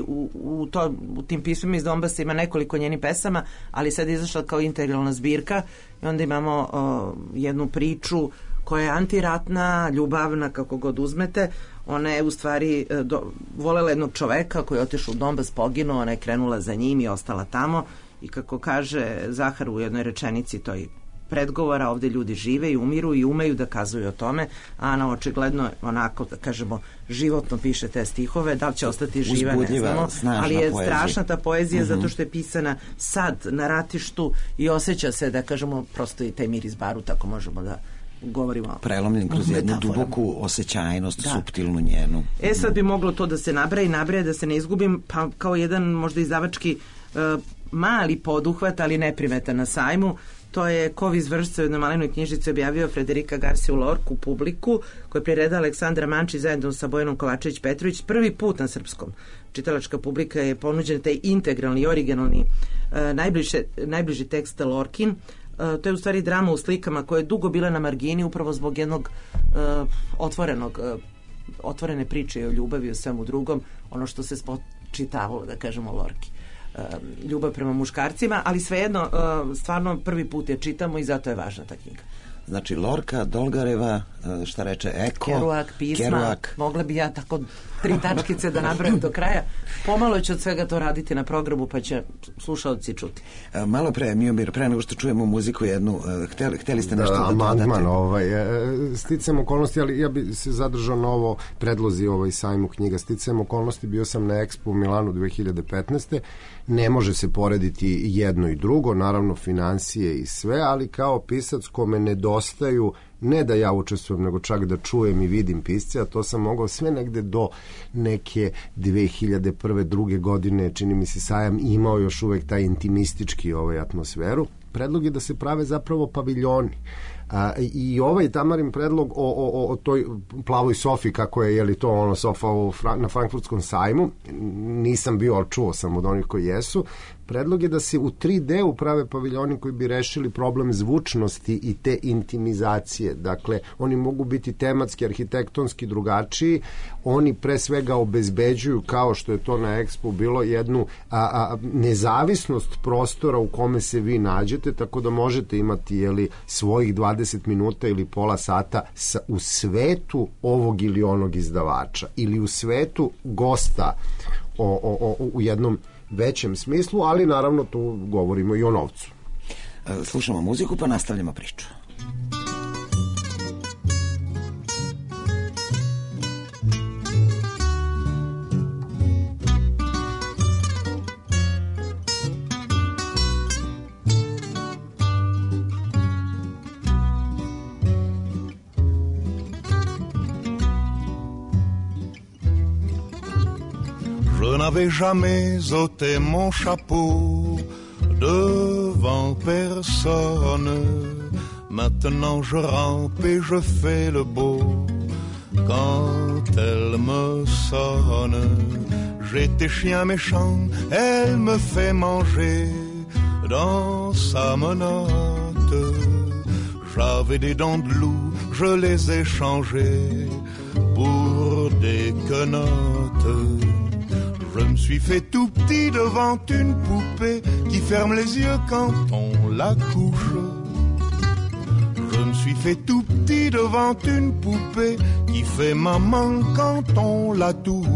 u tim pismima iz Donbasa ima nekoliko njenih pesama, ali sad je izašla kao integralna zbirka i onda imamo jednu priču koja je antiratna, ljubavna, kako god uzmete. Ona je u stvari volela jednog čoveka koji je otišao u Donbas, poginuo, ona je krenula za njim i ostala tamo i kako kaže Zahar u jednoj rečenici toj predgovora, ovdje ljudi žive i umiru i umeju da kazuju o tome, a Ana očigledno onako, da kažemo, životno piše te stihove, da li će ostati živa, ne znamo, ali je strašna ta poezija zato što je pisana sad na ratištu i osjeća se, da kažemo, prosto i taj miris baru, tako možemo da govorimo. Prelomljen kroz jednu duboku osjećajnost, suptilnu njenu. Sad bi moglo to da se nabraja, da se ne izgubim, pa kao jedan možda izdavački mali poduhvat, ali neprimetan na sajmu. To je Kov iz vršca u jednoj malenoj knjižici objavio Frederika Garcia Lorku, Publiku, koji je prireda Aleksandra Manči zajedno sa Bojanom Kovačević-Petrović. Prvi put na srpskom. Čitalačka publika je ponuđen taj integralni i originalni najbliži tekst Lorkin. To je u stvari drama u slikama koja je dugo bila na margini upravo zbog jednog otvorene priče o ljubavi i o svemu drugom, ono što se spočitavalo, da kažemo, Lorki. Ljubav prema muškarcima, ali svejedno stvarno prvi put je čitamo i zato je važna ta knjiga. Znači Lorka, Dolgareva, šta reče, Eko, Kerouac, pisma, mogla bi ja tako 3 tačkice da nabrojim do kraja. Pomalo ću od svega to raditi na programu, pa će slušalci čuti. Malo pre, Miomir, pre nego što čujemo muziku jednu, hteli ste nešto da dodate? Sticam okolnosti, ali ja bi se zadržao na ovo predlozi sajmu knjiga. Sticam okolnosti, bio sam na Expo u Milanu 2015. Ne može se porediti jedno i drugo, naravno financije i sve, ali kao pisac kome nedostaju, ne da ja učestvujem, nego čak da čujem i vidim pisce, a to sam mogao sve negde do neke 2001. druge godine, čini mi se sajam imao još uvek taj intimistički atmosferu. Predlog je da se prave zapravo paviljoni. I ovaj Tamarin predlog o toj plavoj sofi, kako je to sofa na Frankfurtskom sajmu, nisam bio, ali čuo sam od onih koji jesu. Predlog je da se u 3D prave paviljoni koji bi rešili problem zvučnosti i te intimizacije. Dakle, oni mogu biti tematski, arhitektonski drugačiji. Oni pre svega obezbeđuju, kao što je to na Expo bilo, jednu nezavisnost prostora u kome se vi nađete, tako da možete imati svojih 20 minuta ili pola sata u svetu ovog ili onog izdavača ili u svetu gosta u jednom većem smislu, ali naravno tu govorimo i o novcu. Slušamo muziku pa nastavljamo priču. Je n'avais jamais ôté mon chapeau devant personne. Maintenant je rampe et je fais le beau quand elle me sonne. J'étais chien méchant, elle me fait manger dans sa menotte. J'avais des dents de loup, je les ai changées pour des quenottes. Je me suis fait tout petit devant une poupée qui ferme les yeux quand on la couche. Je me suis suis fait tout petit devant une poupée qui fait maman quand on la touche.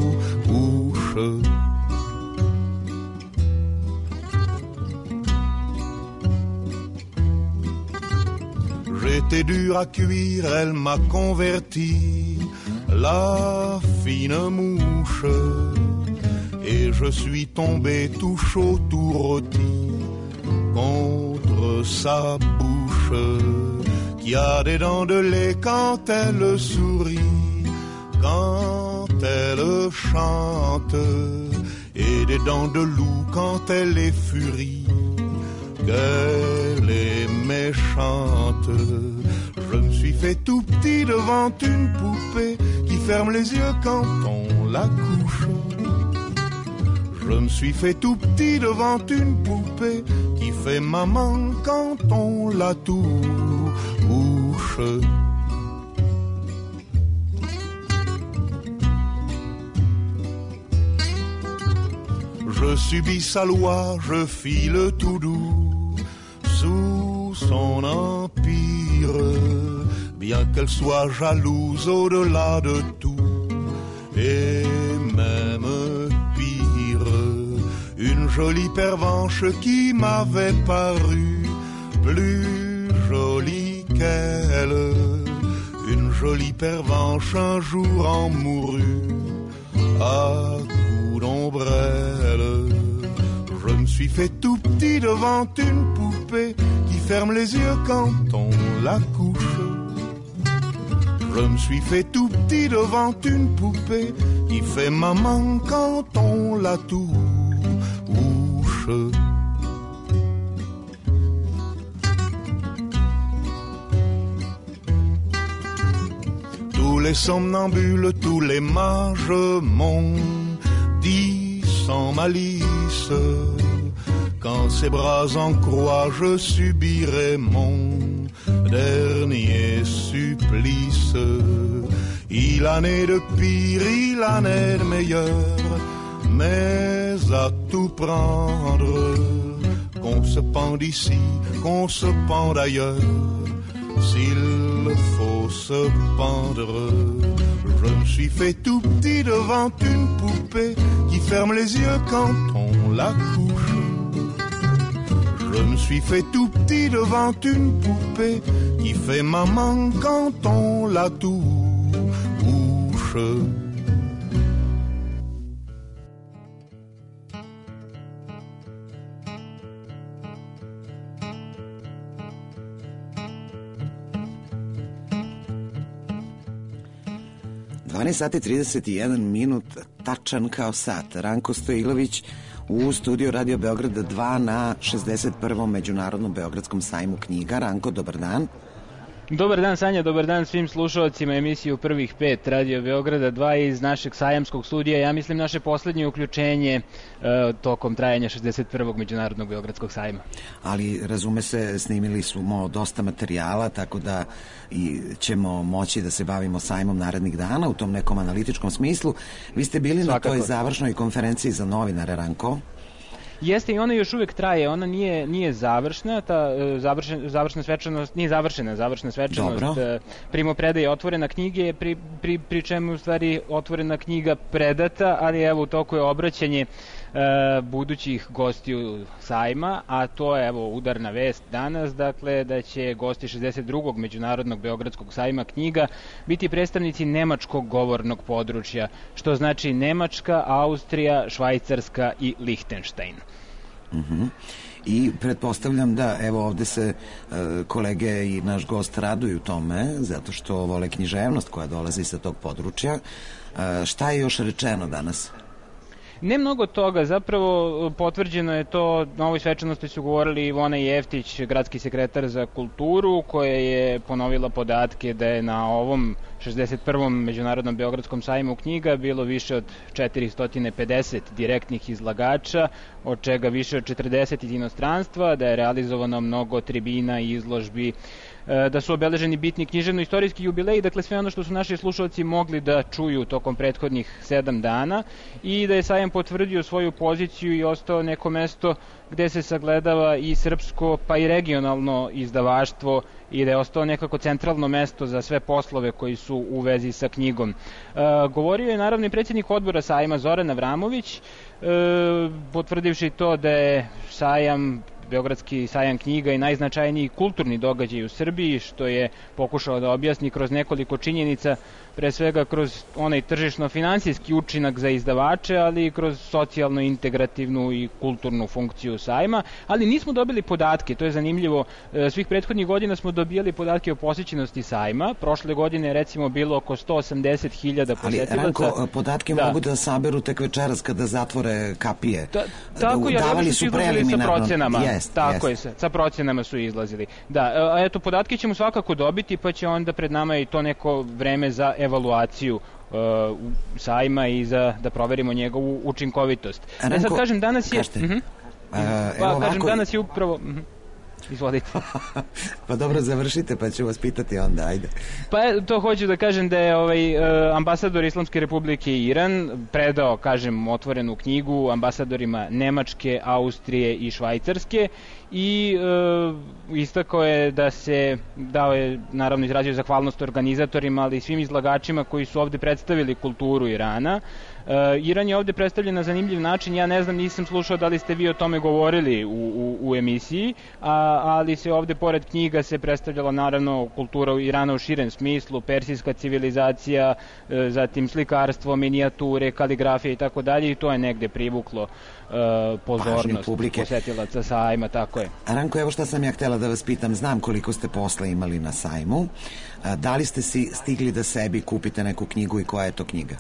J'étais dur à cuire, elle m'a converti, la fine mouche. Et je suis tombé tout chaud, tout rôti contre sa bouche, qui a des dents de lait quand elle sourit, quand elle chante, et des dents de loup quand elle est furie, qu'elle est méchante. Je me suis fait tout petit devant une poupée qui ferme les yeux quand on la couche. Je me suis fait tout petit devant une poupée qui fait maman quand on la touche. Je subis sa loi, je file tout doux sous son empire, bien qu'elle soit jalouse au-delà de tout, et même pire, une jolie pervenche qui m'avait paru plus jolie qu'elle, une jolie pervenche un jour en mourut à coups d'ombrelle. Je me suis fait tout petit devant une poupée qui ferme les yeux quand on la couche. Je me suis fait tout petit devant une poupée qui fait maman quand on la touche. Tous les somnambules, tous les mages m'ont dit sans malice, quand ses bras en croix je subirai mon dernier supplice. Il en est de pire, il en est de meilleur, mais à tout prendre, qu'on se pende ici, qu'on se pende ailleurs, s'il faut se pendre. Je me suis fait tout petit devant une poupée qui ferme les yeux quand on la couche. Je me suis fait tout petit devant une poupée qui fait maman quand on la touche. Sati 31 minut, tačan kao sat. Ranko Stojilović u studiju Radio Beograda 2 na 61. Međunarodnom Beogradskom sajmu knjiga. Ranko, dobar dan. Dobar dan, Sanja, dobar dan svim slušalcima emisiju Prvih pet Radio Beograda 2 iz našeg sajamskog studija. Ja mislim naše poslednje uključenje tokom trajanja 61. Međunarodnog Beogradskog sajma. Ali, razume se, snimili smo dosta materijala, tako da i ćemo moći da se bavimo sajmom narednih dana u tom nekom analitičkom smislu. Vi ste bili Svakako. Na toj završnoj konferenciji za novinare, Ranko? Jeste, i ona još uvek traje, ona nije završna, ta završna svečanost, nije završena završna svečanost, primopredaje otvorena knjige, pri čemu u stvari otvorena knjiga predata, ali evo u toku je obraćanje budućih gostiju sajma, a to je evo udarna vest danas, dakle da će gosti 62. Međunarodnog Beogradskog sajma knjiga biti predstavnici nemačkog govornog područja, što znači Nemačka, Austrija, Švajcarska i Lihtenštajn. I pretpostavljam da evo ovde se kolege i naš gost raduju tome, zato što vole književnost koja dolazi sa tog područja. Šta je još rečeno danas? Ne mnogo toga, zapravo potvrđeno je to, na ovoj svečanosti su govorili Ivona Jeftić, gradski sekretar za kulturu, koja je ponovila podatke da je na ovom 61. Međunarodnom Beogradskom sajmu knjiga bilo više od 450 direktnih izlagača, od čega više od 40 iz inostranstva, da je realizovano mnogo tribina i izložbi da su obeleženi bitni književno-istorijski jubileji, dakle sve ono što su naši slušalci mogli da čuju tokom prethodnih 7 dana i da je sajam potvrdio svoju poziciju i ostao neko mesto gde se sagledava i srpsko pa i regionalno izdavaštvo i da je ostao nekako centralno mesto za sve poslove koji su u vezi sa knjigom. Govorio je naravno i predsjednik odbora sajma Zoran Avramović, potvrdivši to da je sajam, Beogradski sajam knjiga i najznačajniji kulturni događaj u Srbiji, što je pokušao da objasni kroz nekoliko činjenica, pre svega kroz onaj tržišno-finansijski učinak za izdavače, ali i kroz socijalno-integrativnu i kulturnu funkciju sajma, ali nismo dobili podatke, to je zanimljivo. Svih prethodnih godina smo dobijali podatke o posjećenosti sajma, prošle godine je recimo bilo oko 180.000 posjetilaca. Ali Ranko, podatke mogu da saberu tek večeras kada zatvore kapije. Tako, davali su preliminarno. Sa procenama. Tako je, sa procenama su izlazili. Da, a eto, podatke ćemo svakako dobiti, pa će onda pred nama i to neko vreme za evaluaciju sajma i da proverimo njegovu učinkovitost. Ranko, sad kažem, danas je... Kažete. Danas je upravo... Izvolite. Pa dobro, završite, pa ću vas pitati onda, ajde. Pa to hoću da kažem da je ambasador Islamske republike Iran predao, kažem, otvorenu knjigu ambasadorima Nemačke, Austrije i Švajcarske i istakao je dao je naravno izrazio zahvalnost organizatorima, ali i svim izlagačima koji su ovde predstavili kulturu Irana. Iran je ovde predstavljen na zanimljiv način, ja ne znam, nisam slušao da li ste vi o tome govorili u emisiji, ali se ovde pored knjiga se predstavljala naravno kultura Irana u širem smislu, persijska civilizacija, zatim slikarstvo, minijature, kaligrafija i tako dalje, i to je negde privuklo pozornost posetilaca sajma, tako je. Ranko, evo šta sam ja htjela da vas pitam, znam koliko ste posla imali na sajmu, da li ste stigli da sebi kupite neku knjigu i koja je to knjiga?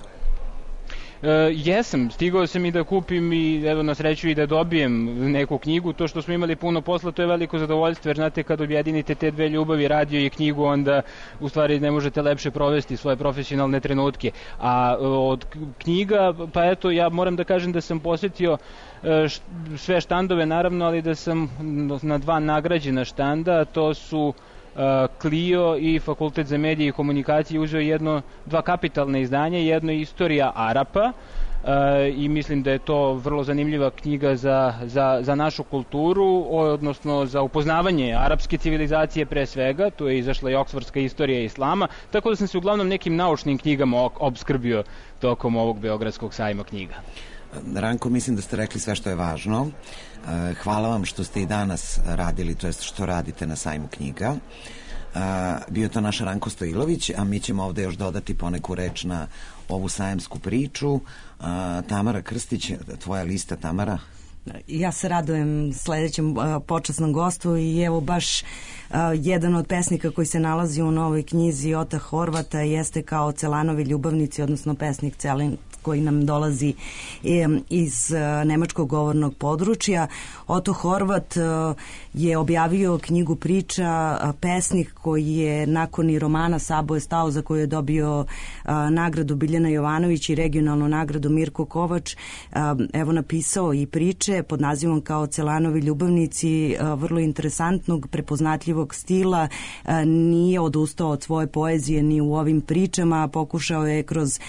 Jesam, stigao sam i da kupim i evo na sreću i da dobijem neku knjigu. To što smo imali puno posla, to je veliko zadovoljstvo, jer znate, kad objedinite te dve ljubavi, radio i knjigu, onda u stvari ne možete lepše provesti svoje profesionalne trenutke. A od knjiga, pa eto, ja moram da kažem da sam posjetio sve štandove naravno, ali da sam na 2 nagrađena štanda, to su Clio i Fakultet za medije i komunikacije uzeo 2 kapitalna izdanja, jedno je Istorija Arapa i mislim da je to vrlo zanimljiva knjiga za našu kulturu, odnosno za upoznavanje arapske civilizacije pre svega. Tu je izašla i Oksfordska istorija islama, tako da sam se uglavnom nekim naučnim knjigama opskrbio tokom ovog Beogradskog sajma knjiga. Ranko, mislim da ste rekli sve što je važno. Hvala vam što ste i danas radili, to jest što radite na sajmu knjiga. Bio to naš Ranko Stojilović, a mi ćemo ovde još dodati poneku reč na ovu sajamsku priču. Tamara Krstić, tvoja lista, Tamara? Ja se radujem sledećem počasnom gostu i evo baš jedan od pesnika koji se nalazi u novoj knjizi Ota Horvata jeste kao Celanovi ljubavnici, odnosno pesnik Celin koji nam dolazi iz nemačkog govornog područja. Oto Horvat je objavio knjigu priča, pesnik koji je nakon i romana Sabo je stao, za koju je dobio nagradu Biljana Jovanović i regionalnu nagradu Mirko Kovač, evo napisao i priče pod nazivom kao Celanovi ljubavnici, vrlo interesantnog, prepoznatljivog stila, nije odustao od svoje poezije ni u ovim pričama, pokušao je kroz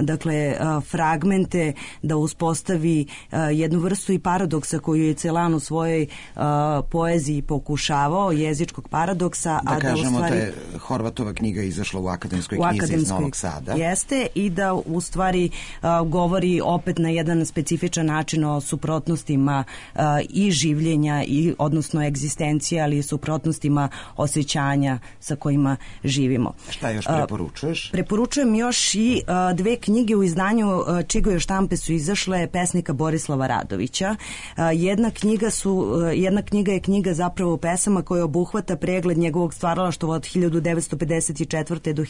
fragmente da uspostavi jednu vrstu i paradoksa koju je Celan u svojoj poeziji pokušavao, jezičkog paradoksa. Da kažemo da je Horvatova knjiga izašla u akademskoj knjizi iz Novog Sada. Jeste, i da u stvari govori opet na jedan specifičan način o suprotnostima i življenja, odnosno egzistencija, ali i suprotnostima osjećanja sa kojima živimo. Šta još preporučuješ? Preporučujem još i 2 knjige u izdanju čije štampe su izašle pesnika Borislava Radovića. Jedna knjiga je knjiga zapravo pesama koja obuhvata pregled njegovog stvaralaštva od 1954. do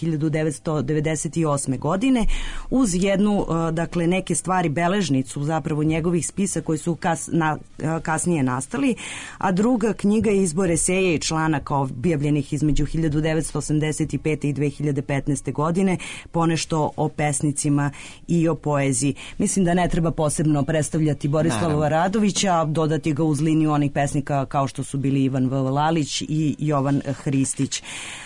1998. godine uz jednu, neke stvari, beležnicu zapravo njegovih spisa koji su kasnije kasnije nastali, a druga knjiga je izbor eseja i članaka objavljenih između 1985. i 2015. godine, ponešto o pesnicima i o poeziji. Mislim da ne treba posebno predstavljati Borislava Radovića, dodati ga uz liniju onih pesnika kao što su bili Ivan V. Lalić i Jovan Hristić.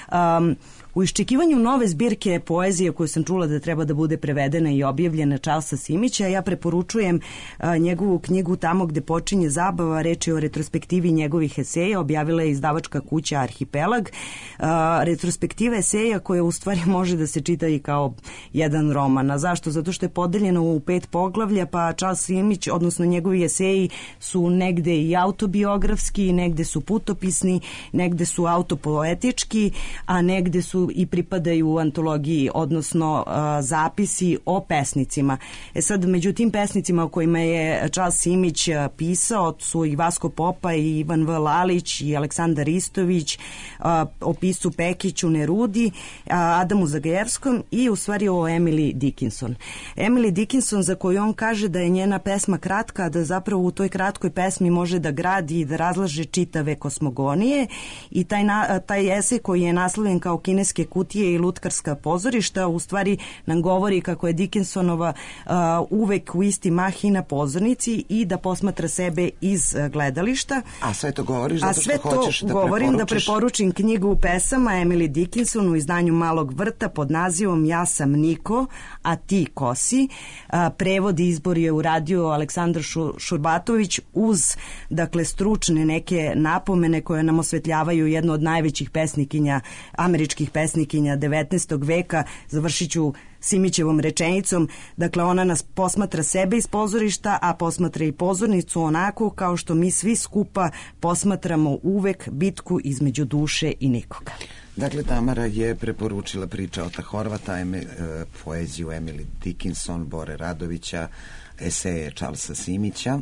U iščekivanju nove zbirke poezije koju sam čula da treba da bude prevedena i objavljena Charlesa Simića, ja preporučujem njegovu knjigu Tamo gde počinje zabava. Reč je o retrospektivi njegovih eseja, objavila je izdavačka kuća Arhipelag. Retrospektiva eseja koja u stvari može da se čita i kao jedan roman. A zašto? Zato što je podeljena u 5 poglavlja, pa Charles Simić, odnosno njegovi eseji su negde i autobiografski, negde su putopisni, negde su autopoetički, a negde su i pripadaju u antologiji, odnosno zapisi o pesnicima. Sad, među tim pesnicima o kojima je Charles Simić pisao su i Vasko Popa i Ivan V. Lalić i Aleksandar Istović, o piscu Pekiću, Nerudi, Adamu Zagajevskom i u stvari o Emily Dickinson. Emily Dickinson, za koju on kaže da je njena pesma kratka, da zapravo u toj kratkoj pesmi može da gradi i da razlaže čitave kosmogonije, i taj esej koji je naslovljen kao Kineske kutije i lutkarska pozorišta u stvari nam govori kako je Dickinsonova uvek u isti mah i na pozornici i da posmatra sebe iz gledališta. A sve to govoriš zato što hoćeš da govorim da preporučim knjigu pesama Emily Dickinson u izdanju Malog vrta pod nazivom Ja sam Niko, a ti ko si. Prevod i izbor je uradio Aleksandar Šurbatović uz, dakle, stručne neke napomene koje nam osvetljavaju jednu od najvećih pesnikinja, američkih pesnikinja 19. veka. Završit ću Simićevom rečenicom, dakle, ona nas posmatra sebe iz pozorišta, a posmatra i pozornicu onako kao što mi svi skupa posmatramo uvek bitku između duše i nikoga. Dakle, Tamara je preporučila Pričaota Horvata, poeziju Emily Dickinson, Bore Radovića, eseje Charlesa Simića.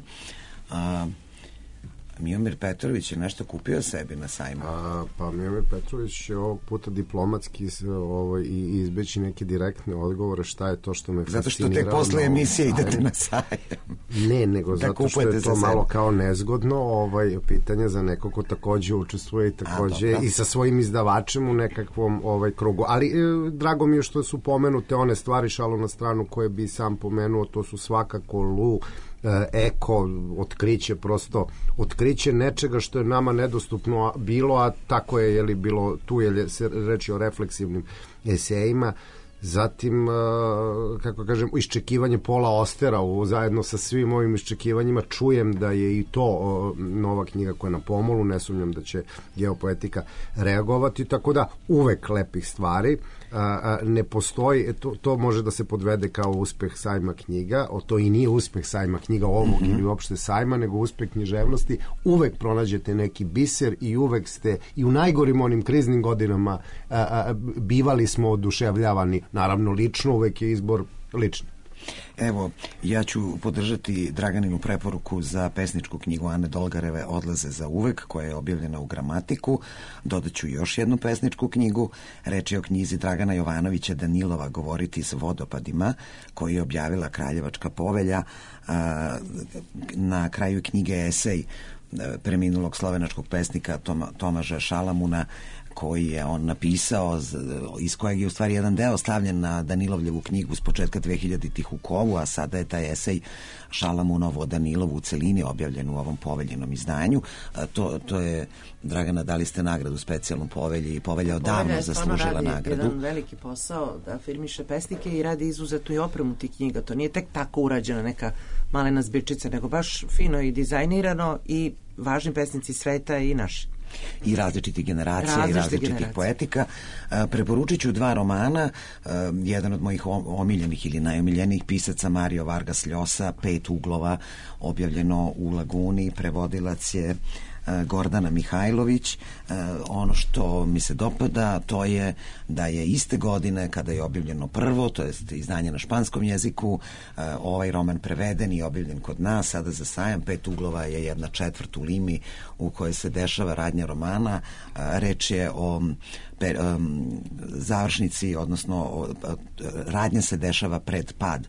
Miomir Petrović je nešto kupio sebi na sajmu. Pa Miomir Petrović je ovog puta diplomatski i izbeći neke direktne odgovore šta je to što me fascinira. Zato što tek posle emisije idete na sajam. Ne, nego zato što je to malo kao nezgodno pitanje za neko ko takođe učestvuje i takođe i sa svojim izdavačem u nekakvom krugu. Ali drago mi je što su pomenute one stvari, šalu na stranu, koje bi sam pomenuo, to su svakako eko, otkriće, prosto otkriće nečega što je nama nedostupno bilo, a tako je bilo, tu je se reči o refleksivnim esejima. Zatim, kako kažem, iščekivanje Paula Austera, zajedno sa svim ovim iščekivanjima čujem da je i to nova knjiga koja je na pomolu, ne sumnjam da će Geopoetika reagovati, tako da uvek lepih stvari. Ne postoji, to može da se podvede kao uspeh sajma knjiga, to i nije uspeh sajma knjiga ovog ili uopšte sajma, nego uspeh književnosti. Uvek pronađete neki biser i uvek ste, i u najgorim onim kriznim godinama bivali smo oduševljavani, naravno lično, uvek je izbor lični. Evo, ja ću podržati Draganinu preporuku za pesničku knjigu Ane Dolgareve Odlaze za uvek, koja je objavljena u Gramatiku. Dodaću još jednu pesničku knjigu. Reč je o knjizi Dragana Jovanovića Danilova Govoriti s vodopadima, koju je objavila Kraljevačka povelja. Na kraju knjige esej preminulog slovenačkog pesnika Tomaža Šalamuna, koji je on napisao, iz kojeg je u stvari jedan deo stavljen na Danilovljevu knjigu s početka 2000-ih u Kovu, a sada je taj esej Šalamunovo Danilovu u celini objavljen u ovom poveljenom izdanju. To je, Dragana, dali ste nagradu specijalnu Povelji i Povelja odavno zaslužila nagradu. Jedan veliki posao da afirmiše pesnike i radi izuzetnu i opremu tih knjiga. To nije tek tako urađena neka malena zbirčica, nego baš fino i dizajnirano, i važni pesnici sveta i naši. I različitih generacija i različitih poetika. Preporučit ću 2 romana. Jedan od mojih omiljenih ili najomiljenijih pisaca, Mario Vargas Llosa, 5 uglova, objavljeno u Laguni, prevodilac je Gordana Mihajlović. Ono što mi se dopada, to je da je iste godine kada je objavljeno prvo, to jest izdanje na španskom jeziku, ovaj roman preveden i objavljen kod nas. Sada za sajam 5 uglova je 1/4 u Limi u kojoj se dešava radnja romana. Reč je o završnici, odnosno radnja se dešava pred pad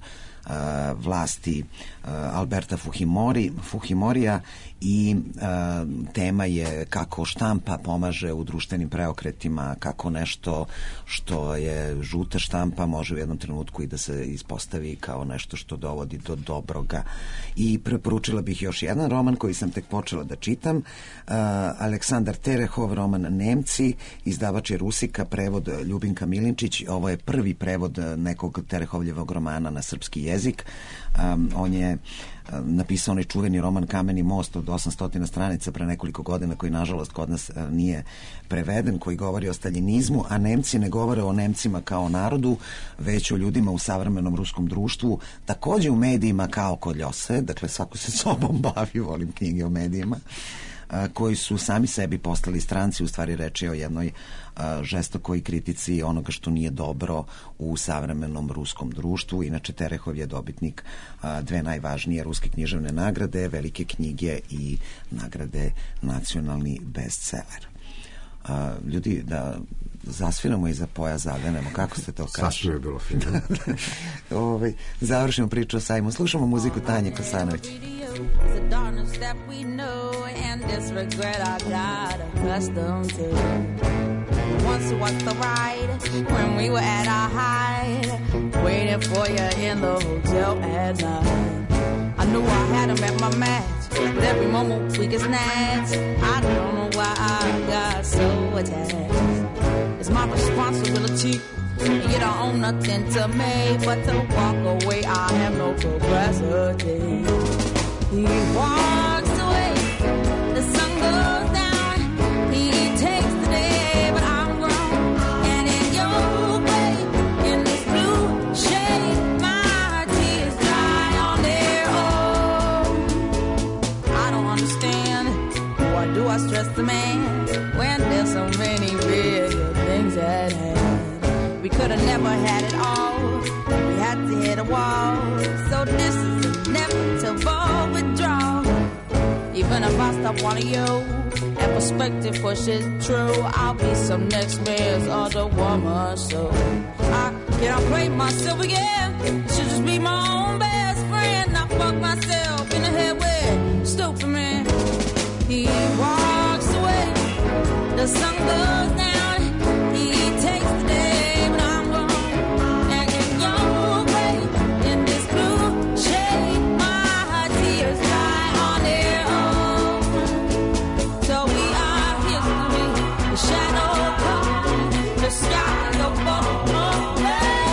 vlasti Alberta Fujimorija i tema je kako štampa pomaže u društvenim preokretima, kako nešto što je žuta štampa može u jednom trenutku i da se ispostavi kao nešto što dovodi do dobroga. I preporučila bih još jedan roman koji sam tek počela da čitam, Aleksandar Terehov, roman Nemci, izdavač je Rusika, prevod Ljubinka Milinčić. Ovo je prvi prevod nekog Terehovljevog romana na srpski jezik. On je napisao onaj čuveni roman Kameni most od 800 stranica pre nekoliko godina, koji nažalost kod nas nije preveden, koji govori o staljinizmu, a Nemci ne govore o Nemcima kao narodu, već o ljudima u savremenom ruskom društvu, takođe u medijima kao kod Ljose, dakle svako se sobom bavi, volim knjige o medijima, koji su sami sebi postali stranci. U stvari reč je o jednoj žestokoj kritici onoga što nije dobro u savremenom ruskom društvu. Inače, Terehov je dobitnik dve najvažnije ruske književne nagrade, velike knjige i nagrade nacionalni bestseller. Ljudi, da zasviramo i za pojas zadenemo, kako ste to kažete? Sasvim je bilo fino. Završimo priču o sajmu, slušamo muziku Tanje Kosanović. The darkness that we know and this regret I got accustomed to. Once was the ride when we were at our height, waiting for you in the hotel at night. I knew I had him at my match, but every moment we get snatched. I don't know why I got so attached. It's my responsibility, and you don't own nothing to me but to walk away. I have no capacity. He walks away, the sun goes down, he takes the day, but I'm grown, and in your way, in this blue shade, my tears dry on their own. I don't understand, why do I stress the man, when there's so many bigger things at hand. We could have never had it all, we had to hit a wall, so this is inevitable withdrawal. Even if I stop wanting you and perspective pushes true, I'll be some next man's other woman. So I can't play myself again. Should just be my own best friend. I fuck myself in the head with stupid man. He walks away, the sun goes down, he takes the day, but I'm gone. And in your way, in this blue shade, my tears dry on their own. So we are history, the shadow comes, the sky go away.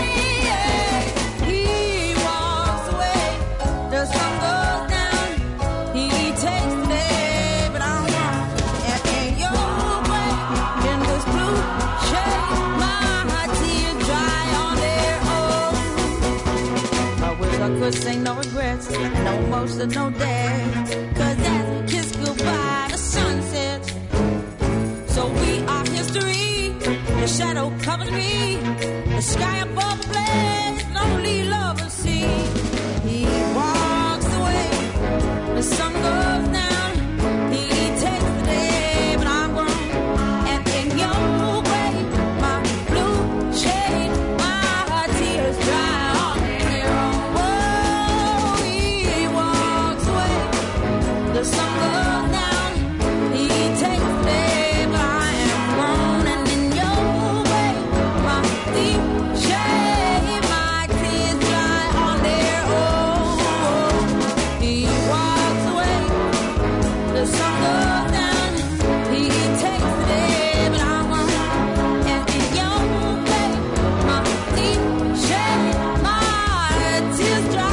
He walks away, the sun goes down, he takes the day, but I'm gone. And in your way, in this blue shade, my tears dry on their own. I wish I could say no regrets, no emotion, no death. Cause as we kiss goodbye, the sun sets. So we are history, the shadow covers me, the sky above the blaze, and only lovers see. He walks away, the sun goes down, he takes the day, but I'm grown. And in your way, my blue shade, my tears dry on their own. Oh, he walks away, the sun goes down, he takes the day, but I am grown. And in your way, my deep shade, my tears dry on their own. He walks away, the sun goes down, he takes the day, but I'm grown. And in your way, my deep shade, my tears dry.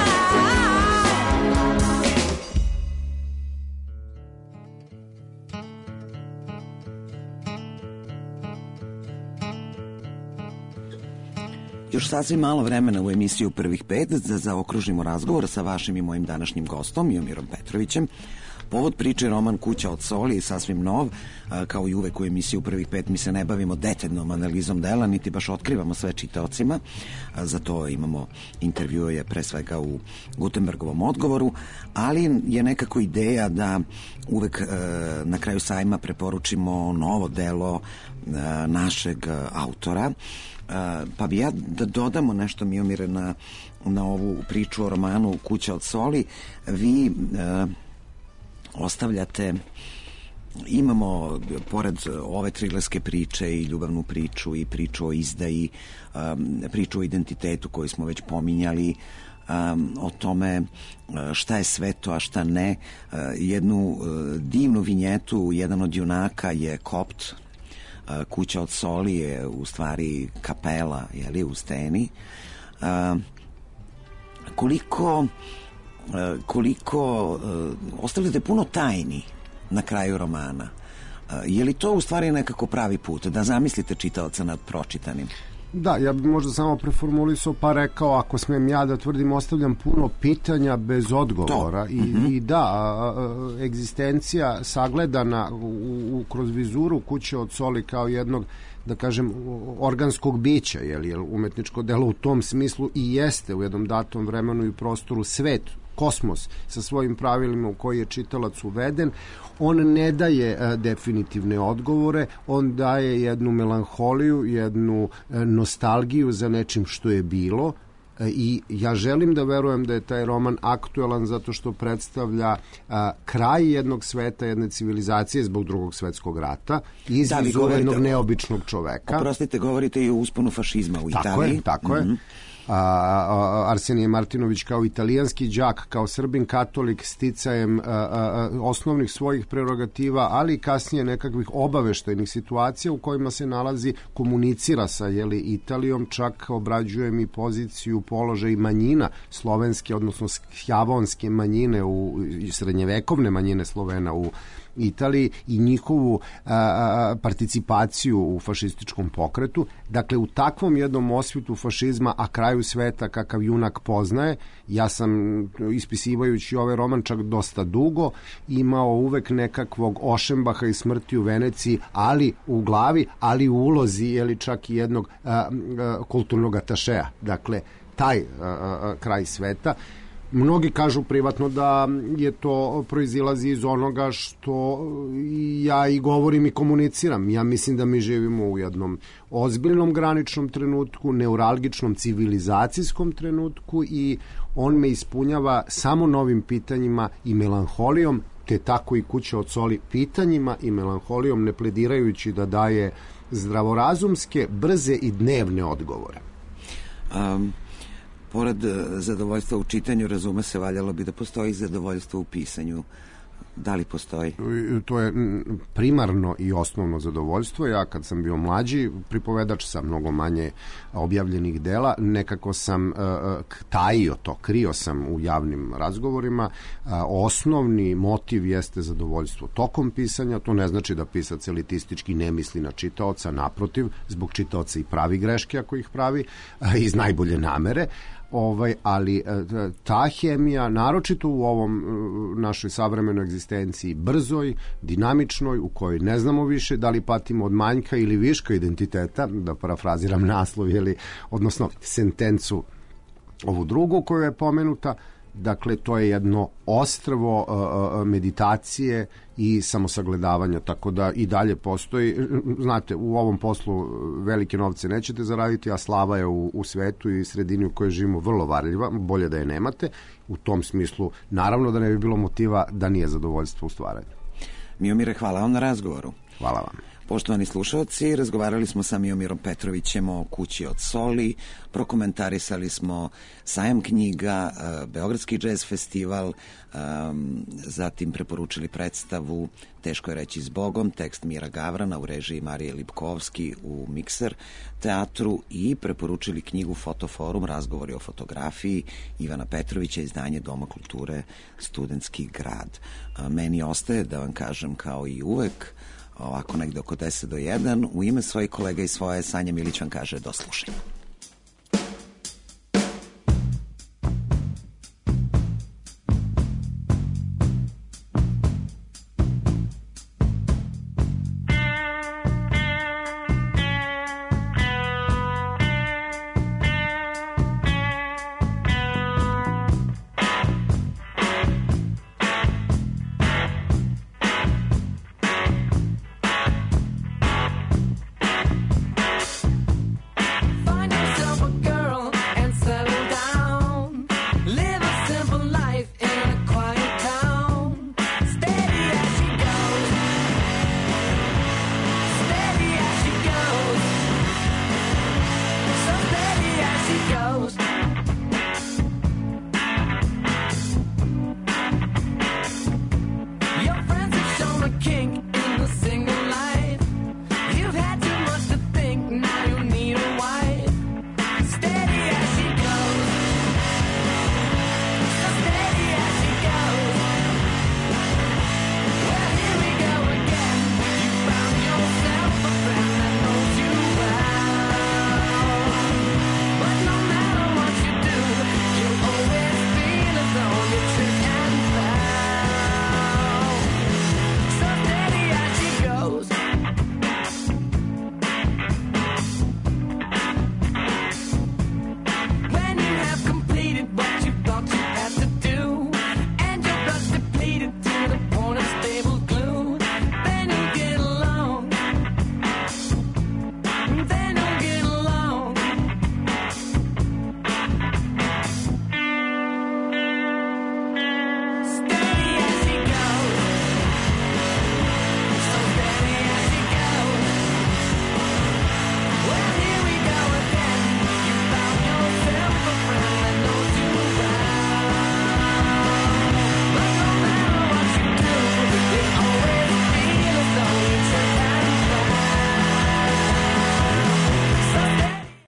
Još sasvim malo vremena u emisiju Prvih pet da zaokružimo razgovor sa vašim i mojim današnjim gostom, Miomirom Petrovićem. Povod priče je roman Kuća od soli, sasvim nov, kao i uvek u emisiji u prvih 5 mi se ne bavimo detaljnom analizom dela, niti baš otkrivamo sve čitaocima, za to imamo intervjue pre svega u Gutenbergovom odgovoru, ali je nekako ideja da uvek na kraju sajma preporučimo novo delo našeg autora, pa bi ja da dodamo nešto, Miomire, na ovu priču o romanu Kuća od soli. Vi ostavljate, imamo pored ove trilerske priče i ljubavnu priču i priču o izdaji, priču o identitetu koju smo već pominjali, o tome šta je sveto, a šta ne, jednu divnu vinjetu. Jedan od junaka je kopt. Kuća od soli je u stvari kapela, jeli, u steni. Koliko ostavljate puno tajni na kraju romana. Je li to u stvari nekako pravi put da zamislite čitaoca nad pročitanim? Da, ja bih možda samo preformulisao pa rekao, ako smem ja da tvrdim, ostavljam puno pitanja bez odgovora. I da, egzistencija sagledana kroz vizuru Kuće od soli kao jednog, da kažem, organskog bića, jer umetničko delo u tom smislu i jeste u jednom datom vremenu i prostoru svet, kosmos sa svojim pravilima u koji je čitalac uveden. On ne daje definitivne odgovore, on daje jednu melanholiju, jednu nostalgiju za nečim što je bilo, i ja želim da verujem da je taj roman aktuelan zato što predstavlja kraj jednog sveta, jedne civilizacije zbog Drugog svetskog rata i izvizu jednog neobičnog čoveka. Oprostite, govorite i o usponu fašizma u Italiji. Tako je. Arsenije Martinović kao italijanski đak, kao Srbin katolik, sticajem osnovnih svojih prerogativa, ali kasnije nekakvih obaveštajnih situacija u kojima se nalazi, komunicira sa Italijom, čak obrađuje mi poziciju, položaj manjina slovenske, odnosno skjavonske manjine, srednjevekovne manjine Slovena u Italiji i njihovu participaciju u fašističkom pokretu. Dakle, u takvom jednom osvitu fašizma, a kraju sveta kakav junak poznaje, ja sam, ispisivajući ovaj roman čak dosta dugo, imao uvek nekakvog Ošembaha i Smrti u Veneciji, ali u glavi, ali u ulozi, ili čak i jednog kulturnog atašeja. Dakle, taj kraj sveta. Mnogi kažu privatno da je to proizilazi iz onoga što ja i govorim i komuniciram. Ja mislim da mi živimo u jednom ozbiljnom graničnom trenutku, neuralgičnom civilizacijskom trenutku, i on me ispunjava samo novim pitanjima i melanholijom, te tako i Kuća od soli pitanjima i melanholijom, ne pledirajući da daje zdravorazumske, brze i dnevne odgovore. Pored zadovoljstva u čitanju, razume se, valjalo bi da postoji zadovoljstvo u pisanju. Da li postoji? To je primarno i osnovno zadovoljstvo. Ja kad sam bio mlađi pripovedač sa mnogo manje objavljenih dela, nekako sam tajio to, krio sam u javnim razgovorima. Osnovni motiv jeste zadovoljstvo tokom pisanja. To ne znači da pisac elitistički ne misli na čitaoca, naprotiv, zbog čitaoca i pravi greške ako ih pravi, iz najbolje namere. Ali ta hemija, naročito u ovom našoj savremenoj egzistenciji, brzoj, dinamičnoj, u kojoj ne znamo više da li patimo od manjka ili viška identiteta, da parafraziram naslov, odnosno sentencu ovu drugu koju je pomenuta. Dakle, to je jedno ostrvo meditacije i samosagledavanja, tako da i dalje postoji. Znate, u ovom poslu velike novce nećete zaraditi, a slava je u svetu i sredini u kojoj živimo vrlo varljiva, bolje da je nemate. U tom smislu, naravno da ne bi bilo motiva da nije zadovoljstvo u stvaranju. Miomire, hvala vam na razgovoru. Hvala vam. Poštovani slušalci, razgovarali smo sa Miomirom Petrovićem o Kući od soli, prokomentarisali smo sajam knjiga, Beogradski džez festival, zatim preporučili predstavu Teško je reći zbogom, tekst Mira Gavrana u režiji Marije Lipkovski u Mikser teatru, i preporučili knjigu Fotoforum, razgovori o fotografiji Ivana Petrovića, izdanje Doma kulture Studentski grad. Meni ostaje da vam kažem, kao i uvek, ovako negde oko 10 do 1, u ime svojih kolega i svoje, Sanja Milić vam kaže do slušanja.